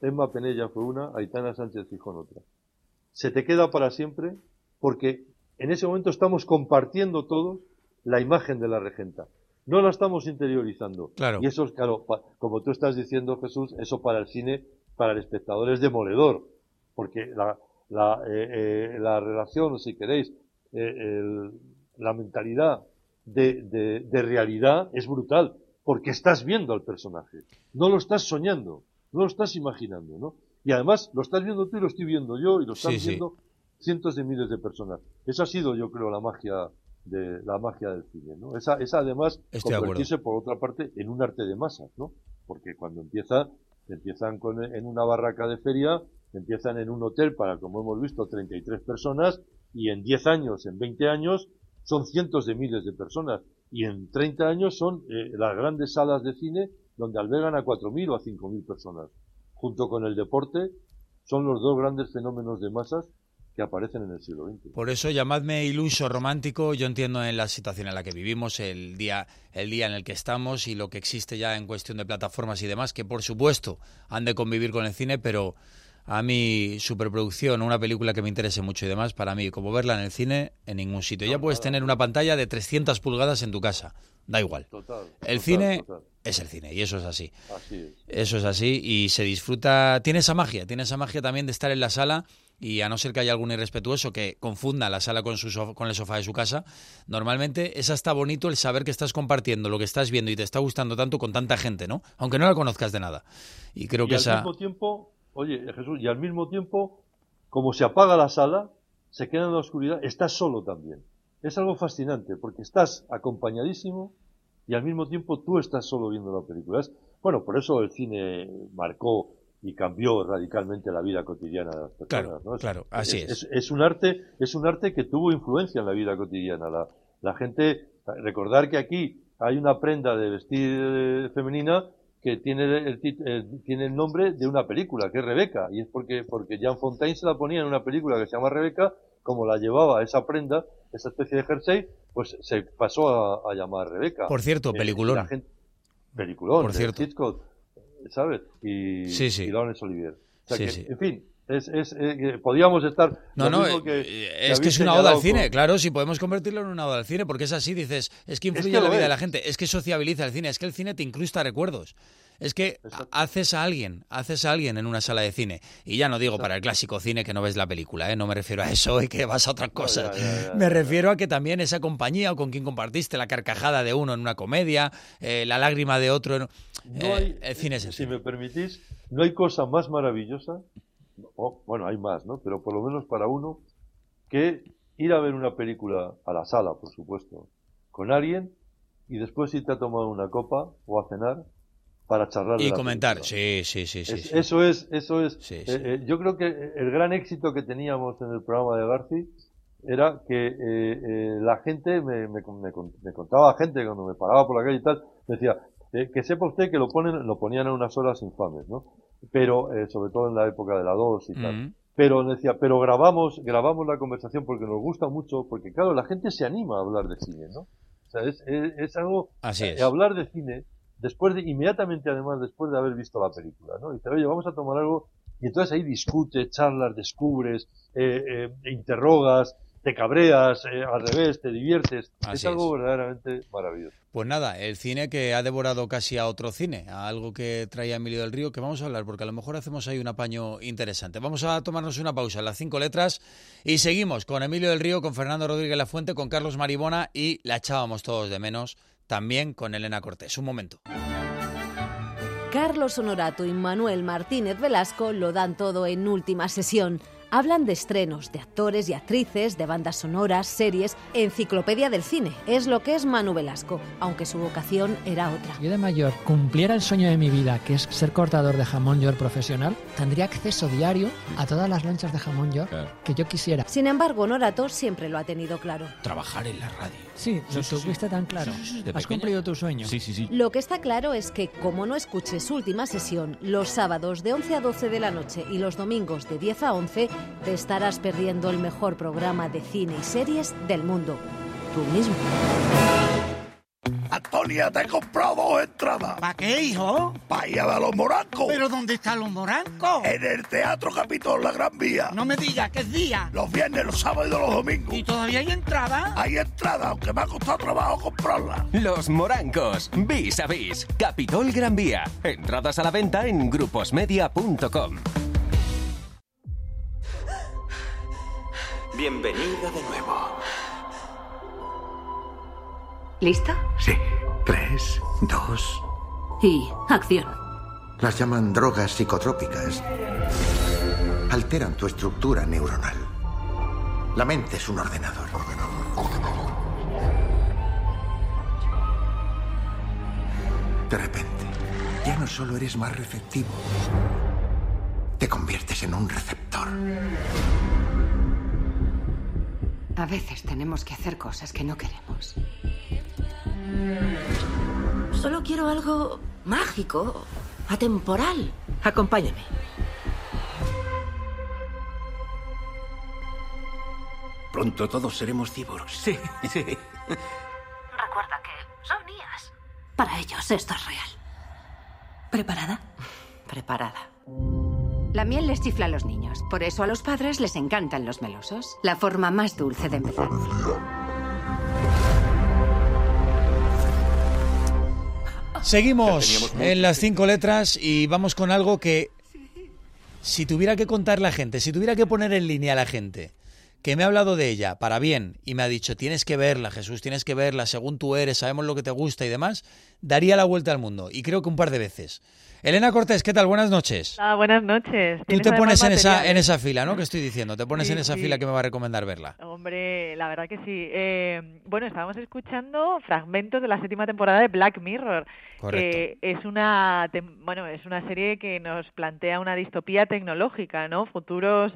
Emma Penella fue una, Aitana Sánchez Gijón otra. Se te queda para siempre porque en ese momento estamos compartiendo todos la imagen de la regenta. No la estamos interiorizando. Claro. Y eso, claro, pa, como tú estás diciendo, Jesús, eso para el cine, para el espectador es demoledor. Porque la, la, eh, eh, la relación, si queréis, eh, el, la mentalidad de, de, de realidad es brutal. Porque estás viendo al personaje. No lo estás soñando. No lo estás imaginando, ¿no? Y además lo estás viendo tú y lo estoy viendo yo y lo están sí, viendo sí. cientos de miles de personas. Esa ha sido, yo creo, la magia de la magia del cine, ¿no? Esa, esa además Estoy convertirse por otra parte en un arte de masas, ¿no? Porque cuando empieza, empiezan con, en una barraca de feria, empiezan en un hotel para, como hemos visto, treinta y tres personas, y en diez años, en veinte años, son cientos de miles de personas, y en treinta años son eh, las grandes salas de cine donde albergan a cuatro mil o a cinco mil personas. Junto con el deporte, son los dos grandes fenómenos de masas que aparecen en el siglo veinte. Por eso, llamadme iluso, romántico, yo entiendo en la situación en la que vivimos, el día, el día en el que estamos y lo que existe ya en cuestión de plataformas y demás, que por supuesto han de convivir con el cine, pero a mí, superproducción, una película que me interese mucho y demás, para mí, como verla en el cine, en ningún sitio. Ya puedes tener una pantalla de trescientas pulgadas en tu casa, da igual. Total, el total, cine total. Es el cine, y eso es así. Así es. Eso es así, y se disfruta, tiene esa magia, tiene esa magia también de estar en la sala, y a no ser que haya algún irrespetuoso que confunda la sala con, su sof- con el sofá de su casa, normalmente es hasta bonito el saber que estás compartiendo lo que estás viendo y te está gustando tanto con tanta gente, ¿no? Aunque no la conozcas de nada. Y creo y que al esa... mismo tiempo, oye, Jesús, y al mismo tiempo, como se apaga la sala, se queda en la oscuridad, estás solo también. Es algo fascinante, porque estás acompañadísimo y al mismo tiempo tú estás solo viendo la película. Es, bueno, por eso el cine marcó y cambió radicalmente la vida cotidiana de las personas. Claro, ¿no? Es, claro, así es, es. Es, es un arte, es un arte que tuvo influencia en la vida cotidiana. La, la gente, recordar que aquí hay una prenda de vestir femenina que tiene el, el, tiene el nombre de una película, que es Rebeca, y es porque, porque Jean Fontaine se la ponía en una película que se llama Rebeca, como la llevaba esa prenda, esa especie de jersey, pues se pasó a, a llamar Rebeca. Por cierto, peliculón. Eh, gente, peliculón, Por cierto. Hitchcock, ¿sabes? Y, sí, sí. y Laurence Olivier. O sea sí, que, sí. en fin, es, es, eh, podíamos estar... No, no, que, eh, es que es una oda al cine, con... claro, si podemos convertirlo en una oda al cine, porque es así, dices, es que influye es que en la vida es. de la gente, es que sociabiliza el cine, es que el cine te incrusta recuerdos. Es que Exacto. haces a alguien, haces a alguien en una sala de cine. Y ya no digo Exacto. para el clásico cine que no ves la película, ¿eh? No me refiero a eso y que vas a otras cosas. No, ya, ya, ya, me refiero a que también esa compañía o con quien compartiste, la carcajada de uno en una comedia, eh, la lágrima de otro. En... No eh, hay, el cine es si eso. me permitís, no hay cosa más maravillosa, oh, bueno, hay más, ¿no? Pero por lo menos para uno, que ir a ver una película a la sala, por supuesto, con alguien y después irte a tomar una copa o a cenar para charlar y de la comentar, película. sí, sí, sí, sí, es, sí. Eso es, eso es. Sí, eh, sí. Eh, yo creo que el gran éxito que teníamos en el programa de Garci era que eh, eh, la gente me, me, me, me contaba gente cuando me paraba por la calle y tal, me decía eh, que sepa usted que lo ponen, lo ponían en unas horas infames, ¿no? Pero eh, sobre todo en la época de la dos y tal. Mm-hmm. Pero decía, pero grabamos, grabamos la conversación porque nos gusta mucho, porque claro, la gente se anima a hablar de cine, ¿no? O sea, es, es, es algo, Así es. Eh, hablar de cine después de, inmediatamente además después de haber visto la película, ¿no? Y dice, oye, vamos a tomar algo, y entonces ahí discutes, charlas, descubres, eh, eh, interrogas, te cabreas, eh, al revés, te diviertes. Así es algo es. verdaderamente maravilloso. Pues nada, el cine que ha devorado casi a otro cine, a algo que traía Emilio del Río, que vamos a hablar, porque a lo mejor hacemos ahí un apaño interesante. Vamos a tomarnos una pausa, las cinco letras, y seguimos con Emilio del Río, con Fernando Rodríguez Lafuente, con Carlos Maribona, y la echábamos todos de menos, también con Elena Cortés. Un momento. Carlos Honorato y Manuel Martínez Velasco lo dan todo en Última Sesión. Hablan de estrenos, de actores y actrices, de bandas sonoras, series, enciclopedia del cine. Es lo que es Manu Velasco, aunque su vocación era otra. Yo de mayor cumpliera el sueño de mi vida, que es ser cortador de jamón york profesional, tendría acceso diario a todas las lonchas de jamón york claro. que yo quisiera. Sin embargo, Honorato siempre lo ha tenido claro. Trabajar en la radio. Sí, lo sí, tuviste sí. tan claro. Sí, sí, sí, Has cumplido tu sueño. Sí, sí, sí. Lo que está claro es que, como no escuches Última Sesión, los sábados de once a doce de la noche y los domingos de diez a once, te estarás perdiendo el mejor programa de cine y series del mundo. Tú mismo. Antonia, te he comprado dos entradas. ¿Para qué, hijo? Para ir a ver a los morancos. ¿Pero dónde están los morancos? En el Teatro Capitol, la Gran Vía. No me digas, ¿qué día? Los viernes, los sábados y los domingos. ¿Y todavía hay entrada? Hay entrada, aunque me ha costado trabajo comprarla. Los morancos, vis a vis, Capitol Gran Vía. Entradas a la venta en gruposmedia punto com. Bienvenida de nuevo. ¿Listo? Sí. Tres, dos... Y acción. Las llaman drogas psicotrópicas. Alteran tu estructura neuronal. La mente es un ordenador. Ordenador, ordenador. De repente, ya no solo eres más receptivo, te conviertes en un receptor. A veces tenemos que hacer cosas que no queremos. Solo quiero algo mágico, atemporal. Acompáñame. Pronto todos seremos cyborgs. Sí, sí. Recuerda que son I As. Para ellos esto es real. ¿Preparada? Preparada. La miel les chifla a los niños. Por eso a los padres les encantan los melosos. La forma más dulce de empezar. Seguimos en las cinco letras y vamos con algo que, si tuviera que contar la gente, si tuviera que poner en línea a la gente que me ha hablado de ella para bien y me ha dicho tienes que verla, Jesús, tienes que verla, según tú eres, sabemos lo que te gusta y demás, daría la vuelta al mundo, y creo que un par de veces. Elena Cortés, ¿qué tal? Buenas noches. Ah, buenas noches. Tú te pones en esa, en esa fila, ¿no? Que estoy diciendo, te pones sí, en esa sí. fila que me va a recomendar verla. Hombre, la verdad que sí. Eh, bueno, estábamos escuchando fragmentos de la séptima temporada de Black Mirror. Correcto. Que es una, bueno, es una serie que nos plantea una distopía tecnológica, ¿no? Futuros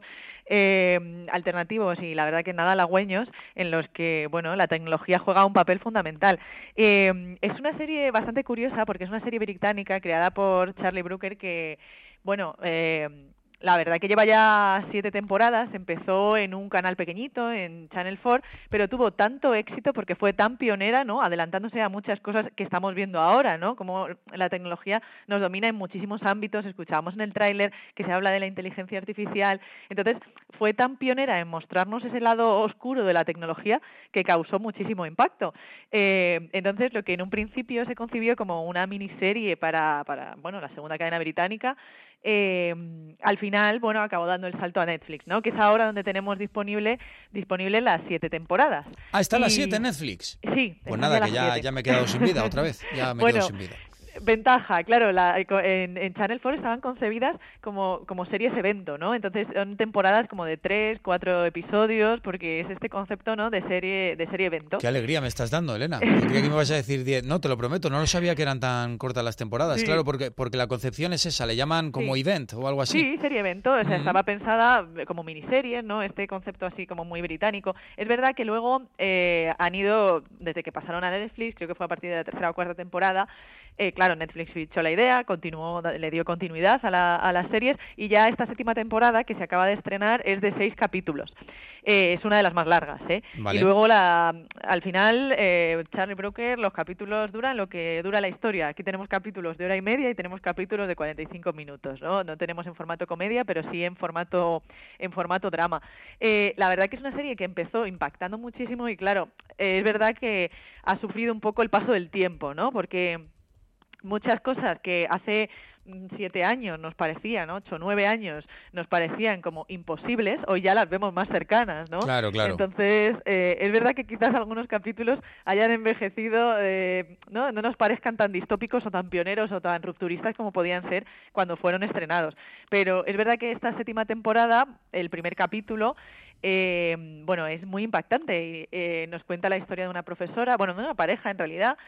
Eh, alternativos y la verdad que nada halagüeños en los que, bueno, la tecnología juega un papel fundamental. Eh, es una serie bastante curiosa porque es una serie británica creada por Charlie Brooker que, bueno, eh, la verdad que lleva ya siete temporadas, empezó en un canal pequeñito, en Channel cuatro, pero tuvo tanto éxito porque fue tan pionera, ¿no? Adelantándose a muchas cosas que estamos viendo ahora, ¿no? Como la tecnología nos domina en muchísimos ámbitos, escuchábamos en el tráiler que se habla de la inteligencia artificial, entonces fue tan pionera en mostrarnos ese lado oscuro de la tecnología que causó muchísimo impacto. Eh, entonces, lo que en un principio se concibió como una miniserie para, para bueno, la segunda cadena británica, Eh, al final, bueno, acabó dando el salto a Netflix, ¿no? Que es ahora donde tenemos disponible disponible las siete temporadas. Ah, ¿está y... las siete en Netflix? Sí. Pues nada, que ya, ya me he quedado sin vida otra vez. Ya me he bueno, quedado sin vida. Ventaja, claro, la, en, en Channel cuatro estaban concebidas como, como series evento, ¿no? Entonces son temporadas como de tres, cuatro episodios, porque es este concepto, ¿no? De serie de serie evento. Qué alegría me estás dando, Elena. Yo creía que me vas a decir diez. No, te lo prometo, no lo sabía que eran tan cortas las temporadas. Sí. Claro, porque porque la concepción es esa, le llaman como sí. event o algo así. Sí, serie evento, o sea, mm. estaba pensada como miniserie, ¿no? Este concepto así como muy británico. Es verdad que luego eh, han ido, desde que pasaron a Netflix, creo que fue a partir de la tercera o cuarta temporada, Eh, claro, Netflix fichó la idea, continuó, le dio continuidad a, la, a las series y ya esta séptima temporada que se acaba de estrenar es de seis capítulos. Eh, es una de las más largas, ¿eh? Vale. Y luego la, al final eh, Charlie Brooker, los capítulos duran lo que dura la historia. Aquí tenemos capítulos de hora y media y tenemos capítulos de cuarenta y cinco minutos, ¿no? No tenemos en formato comedia, pero sí en formato en formato drama. Eh, la verdad que es una serie que empezó impactando muchísimo y claro, eh, es verdad que ha sufrido un poco el paso del tiempo, ¿no? Porque muchas cosas que hace siete años nos parecían, ¿no? ocho, nueve años nos parecían como imposibles, hoy ya las vemos más cercanas, ¿no? Claro, claro. Entonces, eh, es verdad que quizás algunos capítulos hayan envejecido, eh, ¿no? No nos parezcan tan distópicos o tan pioneros o tan rupturistas como podían ser cuando fueron estrenados. Pero es verdad que esta séptima temporada, el primer capítulo, eh, bueno, es muy impactante. Eh, nos cuenta la historia de una profesora, bueno, de una pareja en realidad,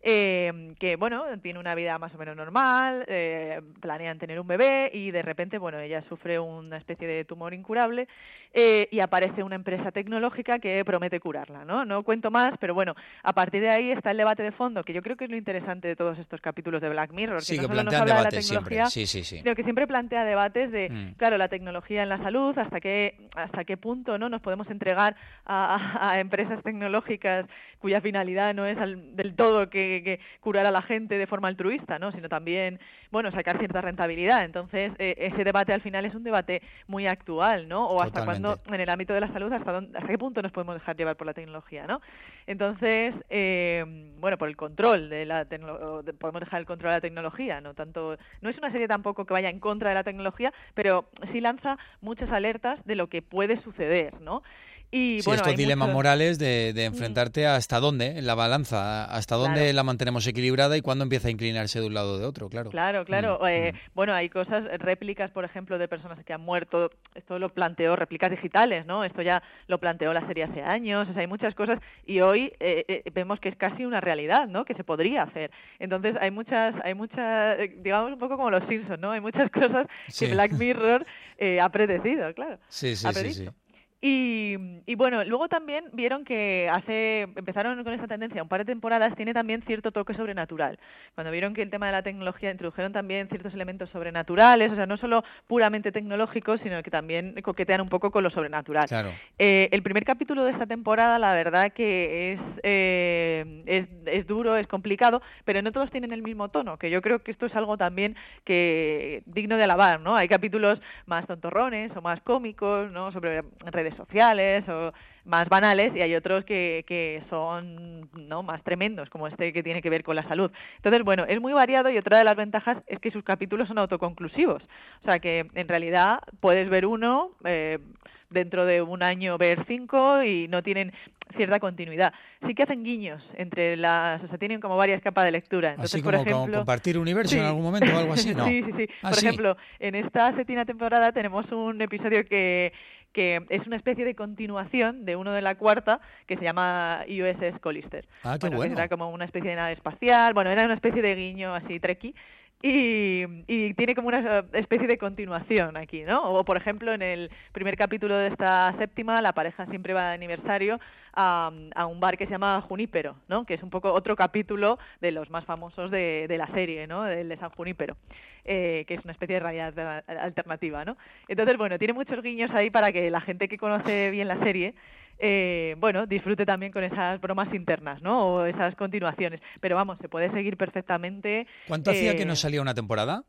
Eh, que bueno, tiene una vida más o menos normal, eh, planean tener un bebé y de repente, bueno, ella sufre una especie de tumor incurable eh, y aparece una empresa tecnológica que promete curarla, ¿no? No cuento más, pero bueno, a partir de ahí está el debate de fondo, que yo creo que es lo interesante de todos estos capítulos de Black Mirror, sí, que, que no solo nos plantean habla debates de la tecnología, siempre, sí, sí, sí. sino que siempre plantea debates de, mm. claro, la tecnología en la salud, hasta qué hasta qué punto, ¿no? Nos podemos entregar a, a, a empresas tecnológicas cuya finalidad no es al, del todo que que, que curar a la gente de forma altruista, ¿no? Sino también, bueno, sacar cierta rentabilidad. Entonces, eh, ese debate al final es un debate muy actual, ¿no? O hasta Totalmente. cuándo, en el ámbito de la salud, hasta, dónde, hasta qué punto nos podemos dejar llevar por la tecnología, ¿no? Entonces, eh, bueno, por el control de la tecnología, podemos dejar el control de la tecnología, no tanto, no es una serie tampoco que vaya en contra de la tecnología, pero sí lanza muchas alertas de lo que puede suceder, ¿no? Y, Sí, bueno, estos hay dilemas muchos- morales de, de enfrentarte a hasta dónde, en la balanza, hasta dónde Claro. la mantenemos equilibrada y cuándo empieza a inclinarse de un lado o de otro, claro. Claro, claro. Mm, Eh, bueno, hay cosas, réplicas, por ejemplo, de personas que han muerto. Esto lo planteó, réplicas digitales, ¿no? Esto ya lo planteó la serie hace años. O sea, hay muchas cosas y hoy eh, eh, vemos que es casi una realidad, ¿no? Que se podría hacer. Entonces, hay muchas, hay muchas, eh, digamos un poco como los Simpsons, ¿no? Hay muchas cosas Sí. que Black Mirror eh, ha predecido, claro. Sí, sí, ha sí, predicho. sí. Y, y bueno, luego también vieron que hace empezaron con esta tendencia un par de temporadas, tiene también cierto toque sobrenatural. Cuando vieron que el tema de la tecnología introdujeron también ciertos elementos sobrenaturales, o sea, no solo puramente tecnológicos, sino que también coquetean un poco con lo sobrenatural. Claro. Eh, el primer capítulo de esta temporada, la verdad que es, eh, es, es duro, es complicado, pero no todos tienen el mismo tono, que yo creo que esto es algo también que digno de alabar, ¿no? Hay capítulos más tontorrones o más cómicos, ¿no? Sobre redes sociales o más banales, y hay otros que, que son no más tremendos, como este que tiene que ver con la salud. Entonces, bueno, es muy variado, y otra de las ventajas es que sus capítulos son autoconclusivos. O sea que en realidad puedes ver uno, eh, dentro de un año ver cinco, y no tienen cierta continuidad. Sí que hacen guiños entre las, o sea, tienen como varias capas de lectura. Entonces, Así por como, como ejemplo, compartir universo sí. en algún momento o algo así, ¿no? Sí, sí, sí. Ah, Por ¿sí? ejemplo, en esta séptima temporada tenemos un episodio que que es una especie de continuación de uno de la cuarta, que se llama U S S Callister. Ah, qué bueno, bueno. que era como una especie de nave espacial, bueno, era una especie de guiño así trekkie, y, y tiene como una especie de continuación aquí, ¿no? O, por ejemplo, en el primer capítulo de esta séptima, la pareja siempre va de aniversario a, a un bar que se llama Junípero, ¿no? Que es un poco otro capítulo de los más famosos de, de la serie, ¿no? El de San Junípero, eh, que es una especie de realidad alternativa, ¿no? Entonces, bueno, tiene muchos guiños ahí para que la gente que conoce bien la serie Eh, bueno, disfrute también con esas bromas internas, ¿no? O esas continuaciones. Pero vamos, se puede seguir perfectamente. ¿Cuánto hacía eh, que no salía una temporada?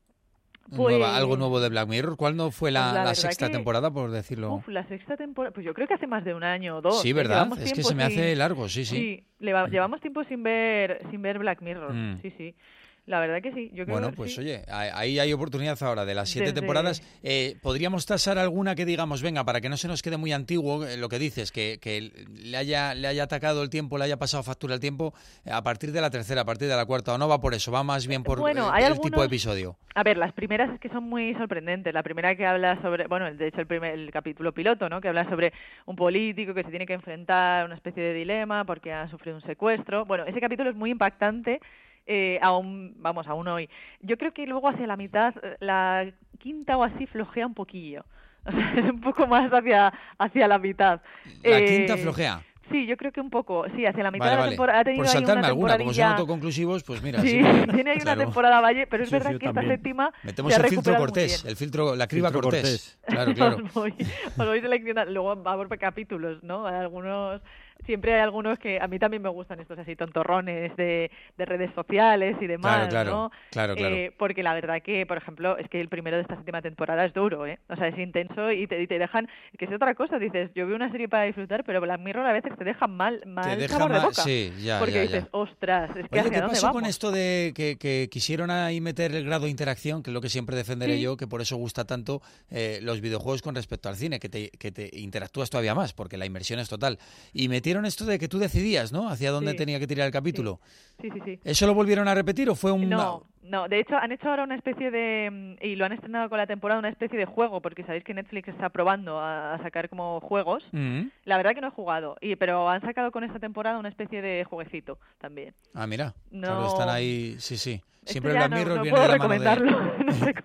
Pues- Nueva- algo nuevo de Black Mirror. ¿Cuándo fue la, Pues la la verdad sexta que- temporada, por decirlo? Uf, la sexta temporada, pues yo creo que hace más de un año o dos. Sí, ¿eh? ¿verdad? Llevamos Es que tiempo se me sin- hace largo, sí, sí. Sí, leva- llevamos tiempo sin ver sin ver Black Mirror. Mm. Sí, sí. La verdad que sí. Yo creo Bueno, que pues sí. oye, ahí hay oportunidad ahora de las siete Desde- temporadas. Eh, ¿Podríamos tasar alguna que digamos, venga, para que no se nos quede muy antiguo eh, lo que dices, que, que le haya le haya atacado el tiempo, le haya pasado factura el tiempo, eh, a partir de la tercera, a partir de la cuarta, o no va por eso, va más bien por Bueno, eh, hay el algunos- tipo de episodio? A ver, las primeras es que son muy sorprendentes. La primera que habla sobre, bueno, de hecho el primer el capítulo piloto, ¿no? Que habla sobre un político que se tiene que enfrentar a una especie de dilema porque ha sufrido un secuestro. Bueno, ese capítulo es muy impactante. Eh, aún, vamos, aún hoy. Yo creo que luego hacia la mitad, eh, la quinta o así flojea un poquillo. O sea, es un poco más hacia, hacia la mitad. La Eh, quinta flojea. Sí, yo creo que un poco, sí, hacia la mitad Vale, de la vale. temporada. Ha tenido Por ahí saltarme una alguna, como son temporadilla- autoconclusivos, pues mira. Sí, sí que- tiene ahí claro. una temporada valle, pero es Sí, verdad sí, que esta también. séptima Metemos se ha el filtro recuperado muy Cortés, bien. el filtro, la criba Filtro Cortés. Cortés. Claro, claro. Os voy, os voy seleccionando, luego va por capítulos, ¿no? Hay algunos, siempre hay algunos que a mí también me gustan estos así tontorrones de, de redes sociales y demás, Claro, claro, ¿no? claro, claro. Eh, porque la verdad que, por ejemplo, es que el primero de esta séptima temporada es duro, ¿eh? O sea, es intenso y te, y te dejan, que es otra cosa, dices, yo veo una serie para disfrutar, pero Black Mirror a veces te deja mal, mal Te deja sabor de mal- boca. sí, ya, porque ya, dices, ya. ostras, es que Oye, hacia ¿qué dónde pasó vamos. con esto de que, que quisieron ahí meter el grado de interacción, que es lo que siempre defenderé Sí. yo, que por eso gusta tanto eh, los videojuegos con respecto al cine, que te, que te interactúas todavía más, porque la inmersión es total. Y metieron esto de que tú decidías, ¿no? Hacia dónde Sí. tenía que tirar el capítulo. Sí, sí, sí. ¿Eso lo volvieron a repetir o fue un...? No, no, de hecho han hecho ahora una especie de, mm, y lo han estrenado con la temporada, una especie de juego, porque sabéis que Netflix está probando a, a sacar como juegos. Mm. La verdad que no he jugado, y pero han sacado con esta temporada una especie de jueguecito también. Ah, mira, No. claro, están ahí, sí, sí. Esto Siempre ya Black no- Mirror no viene puedo de la mano de... recomendarlo, no sé cómo.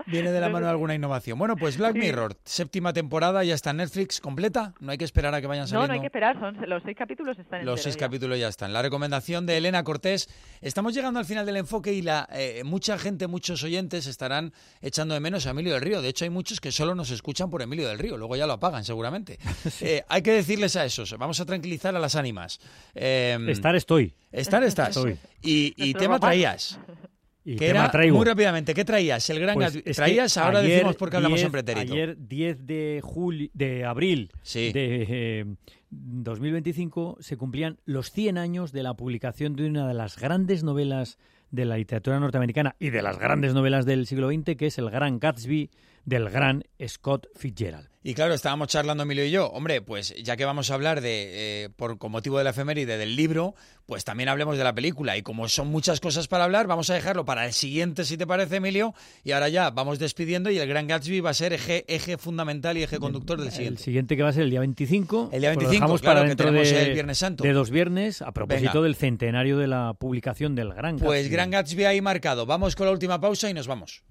Viene de la mano de alguna innovación. Bueno, pues Black Sí. Mirror, séptima temporada, ya está en Netflix, completa. No hay que esperar a que vayan No, saliendo. no hay que esperar, son los seis capítulos están Los enteros seis ya. capítulos ya están. La recomendación de Elena Cortés. Estamos llegando al final del enfoque y la eh, mucha gente, muchos oyentes estarán echando de menos a Emilio del Río. De hecho, hay muchos que solo nos escuchan por Emilio del Río. Luego ya lo apagan, seguramente. Sí. Eh, hay que decirles a esos. Vamos a tranquilizar a las ánimas. Eh, estar estoy. Estar estás. Estoy. Y, y tema papá. traías. Y que tema era, traigo. Muy rápidamente, ¿qué traías? El gran Pues Gatsby. Traías, ahora ayer, decimos porque hablamos diez, en pretérito. Ayer, diez de, julio, de abril sí. de eh, dos mil veinticinco, se cumplían los cien años de la publicación de una de las grandes novelas de la literatura norteamericana y de las grandes novelas del siglo veinte, que es El Gran Gatsby, del gran Scott Fitzgerald. Y claro, estábamos charlando Emilio y yo, hombre, pues ya que vamos a hablar de, eh, por con motivo de la efeméride del libro, pues también hablemos de la película. Y como son muchas cosas para hablar, vamos a dejarlo para el siguiente, si te parece, Emilio. Y ahora ya vamos despidiendo y El Gran Gatsby va a ser eje, eje fundamental y eje conductor del siguiente. El siguiente que va a ser el día veinticinco. El día veinticinco, pues lo dejamos claro, para que dentro tenemos de, el Viernes Santo. de dos viernes, a propósito Venga. del centenario de la publicación del Gran Gatsby. Pues Gran Gatsby ahí marcado. Vamos con la última pausa y nos vamos.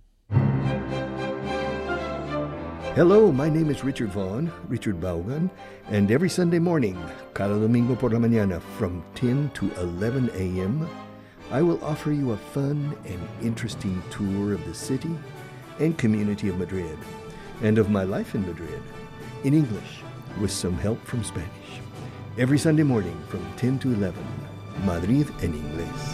Hello, my name is Richard Vaughn, Richard Vaughan, and every Sunday morning, cada domingo por la mañana, from ten to eleven a.m., I will offer you a fun and interesting tour of the city and community of Madrid, and of my life in Madrid, in English, with some help from Spanish. Every Sunday morning, from ten to eleven, Madrid en inglés.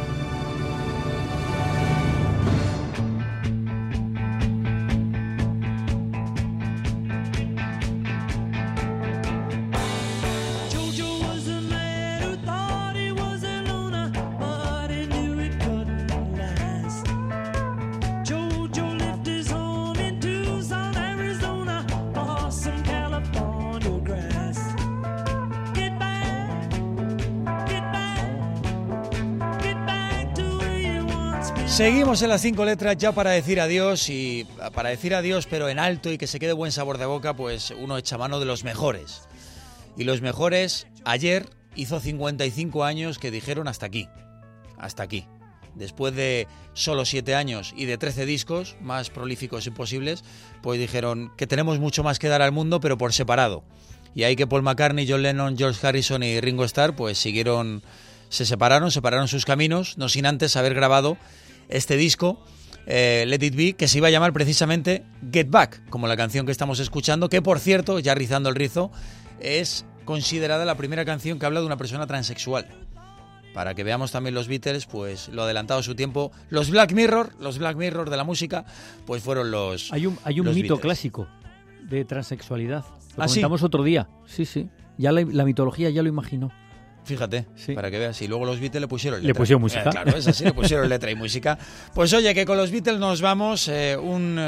Seguimos en las cinco letras ya para decir adiós y para decir adiós pero en alto y que se quede buen sabor de boca, pues uno echa mano de los mejores. Y los mejores, ayer hizo cincuenta y cinco años que dijeron hasta aquí, hasta aquí. Después de solo siete años y de trece discos más prolíficos imposibles, pues dijeron que tenemos mucho más que dar al mundo pero por separado. Y ahí que Paul McCartney, John Lennon, George Harrison y Ringo Starr pues siguieron, se separaron, separaron sus caminos, no sin antes haber grabado este disco, eh, Let It Be, que se iba a llamar precisamente Get Back, como la canción que estamos escuchando, que por cierto, ya rizando el rizo, es considerada la primera canción que habla de una persona transexual. Para que veamos también los Beatles, pues lo adelantado a su tiempo. Los Black Mirror, los Black Mirror de la música, pues fueron los Hay un, hay un los mito Beatles. clásico de transexualidad. Lo ¿Ah, sí? comentamos otro día. Sí, sí. Ya la, la mitología ya lo imaginó. Fíjate, sí. Para que veas. Y luego los Beatles le pusieron letra. Le pusieron música. Eh, claro, es así, le pusieron letra y música. Pues oye, que con los Beatles nos vamos eh, un,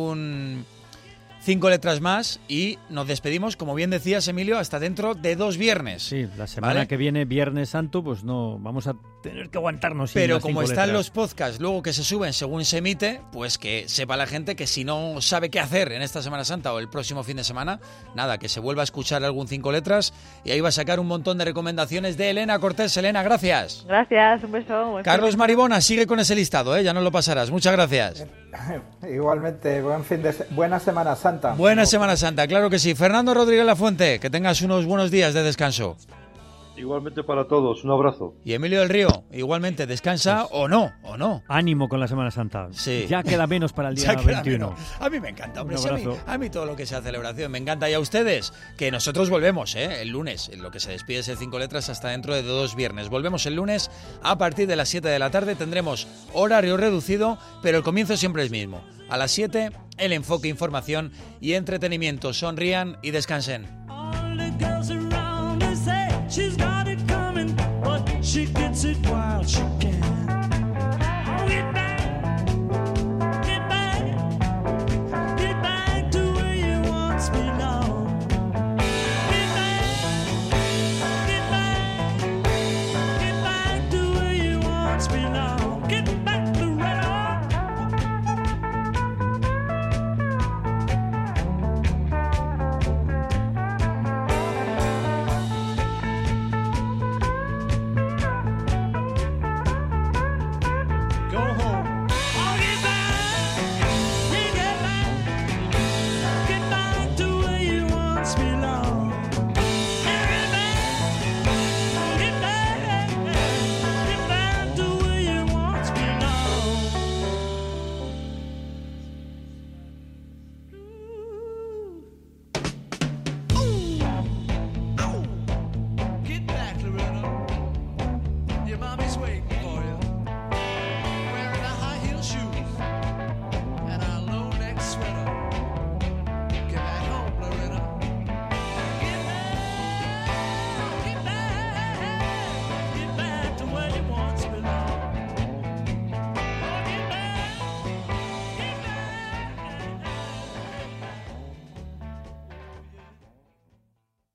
un cinco letras más y nos despedimos, como bien decías, Emilio, hasta dentro de dos viernes. Sí, la semana ¿vale? que viene, Viernes Santo, pues no, vamos a tener que aguantarnos. sin Pero las como cinco están letras. los podcasts luego que se suben según se emite, pues que sepa la gente que si no sabe qué hacer en esta Semana Santa o el próximo fin de semana, nada, que se vuelva a escuchar algún cinco letras y ahí va a sacar un montón de recomendaciones de Elena Cortés. Elena, gracias. Gracias, un beso. Buen Carlos fin. Maribona, sigue con ese listado, ¿eh? Ya no lo pasarás. Muchas gracias. Igualmente, buen fin de se- buena Semana Santa. Buena Semana Santa, claro que sí. Fernando Rodríguez Lafuente, que tengas unos buenos días de descanso. Igualmente para todos, un abrazo. Y Emilio del Río, igualmente, descansa Pues, o no, o no. Ánimo con la Semana Santa. Sí. Ya queda menos para el día Ya queda veintiuno. menos. A mí me encanta, hombre. Un sí, a, mí, abrazo. a mí todo lo que sea celebración me encanta. Y a ustedes, que nosotros volvemos ¿eh? el lunes. En lo que se despide es el cinco letras hasta dentro de dos viernes. Volvemos el lunes a partir de las siete de la tarde. Tendremos horario reducido, pero el comienzo siempre es mismo. A las siete, el enfoque, información y entretenimiento. Sonrían y descansen. She gets it wild, she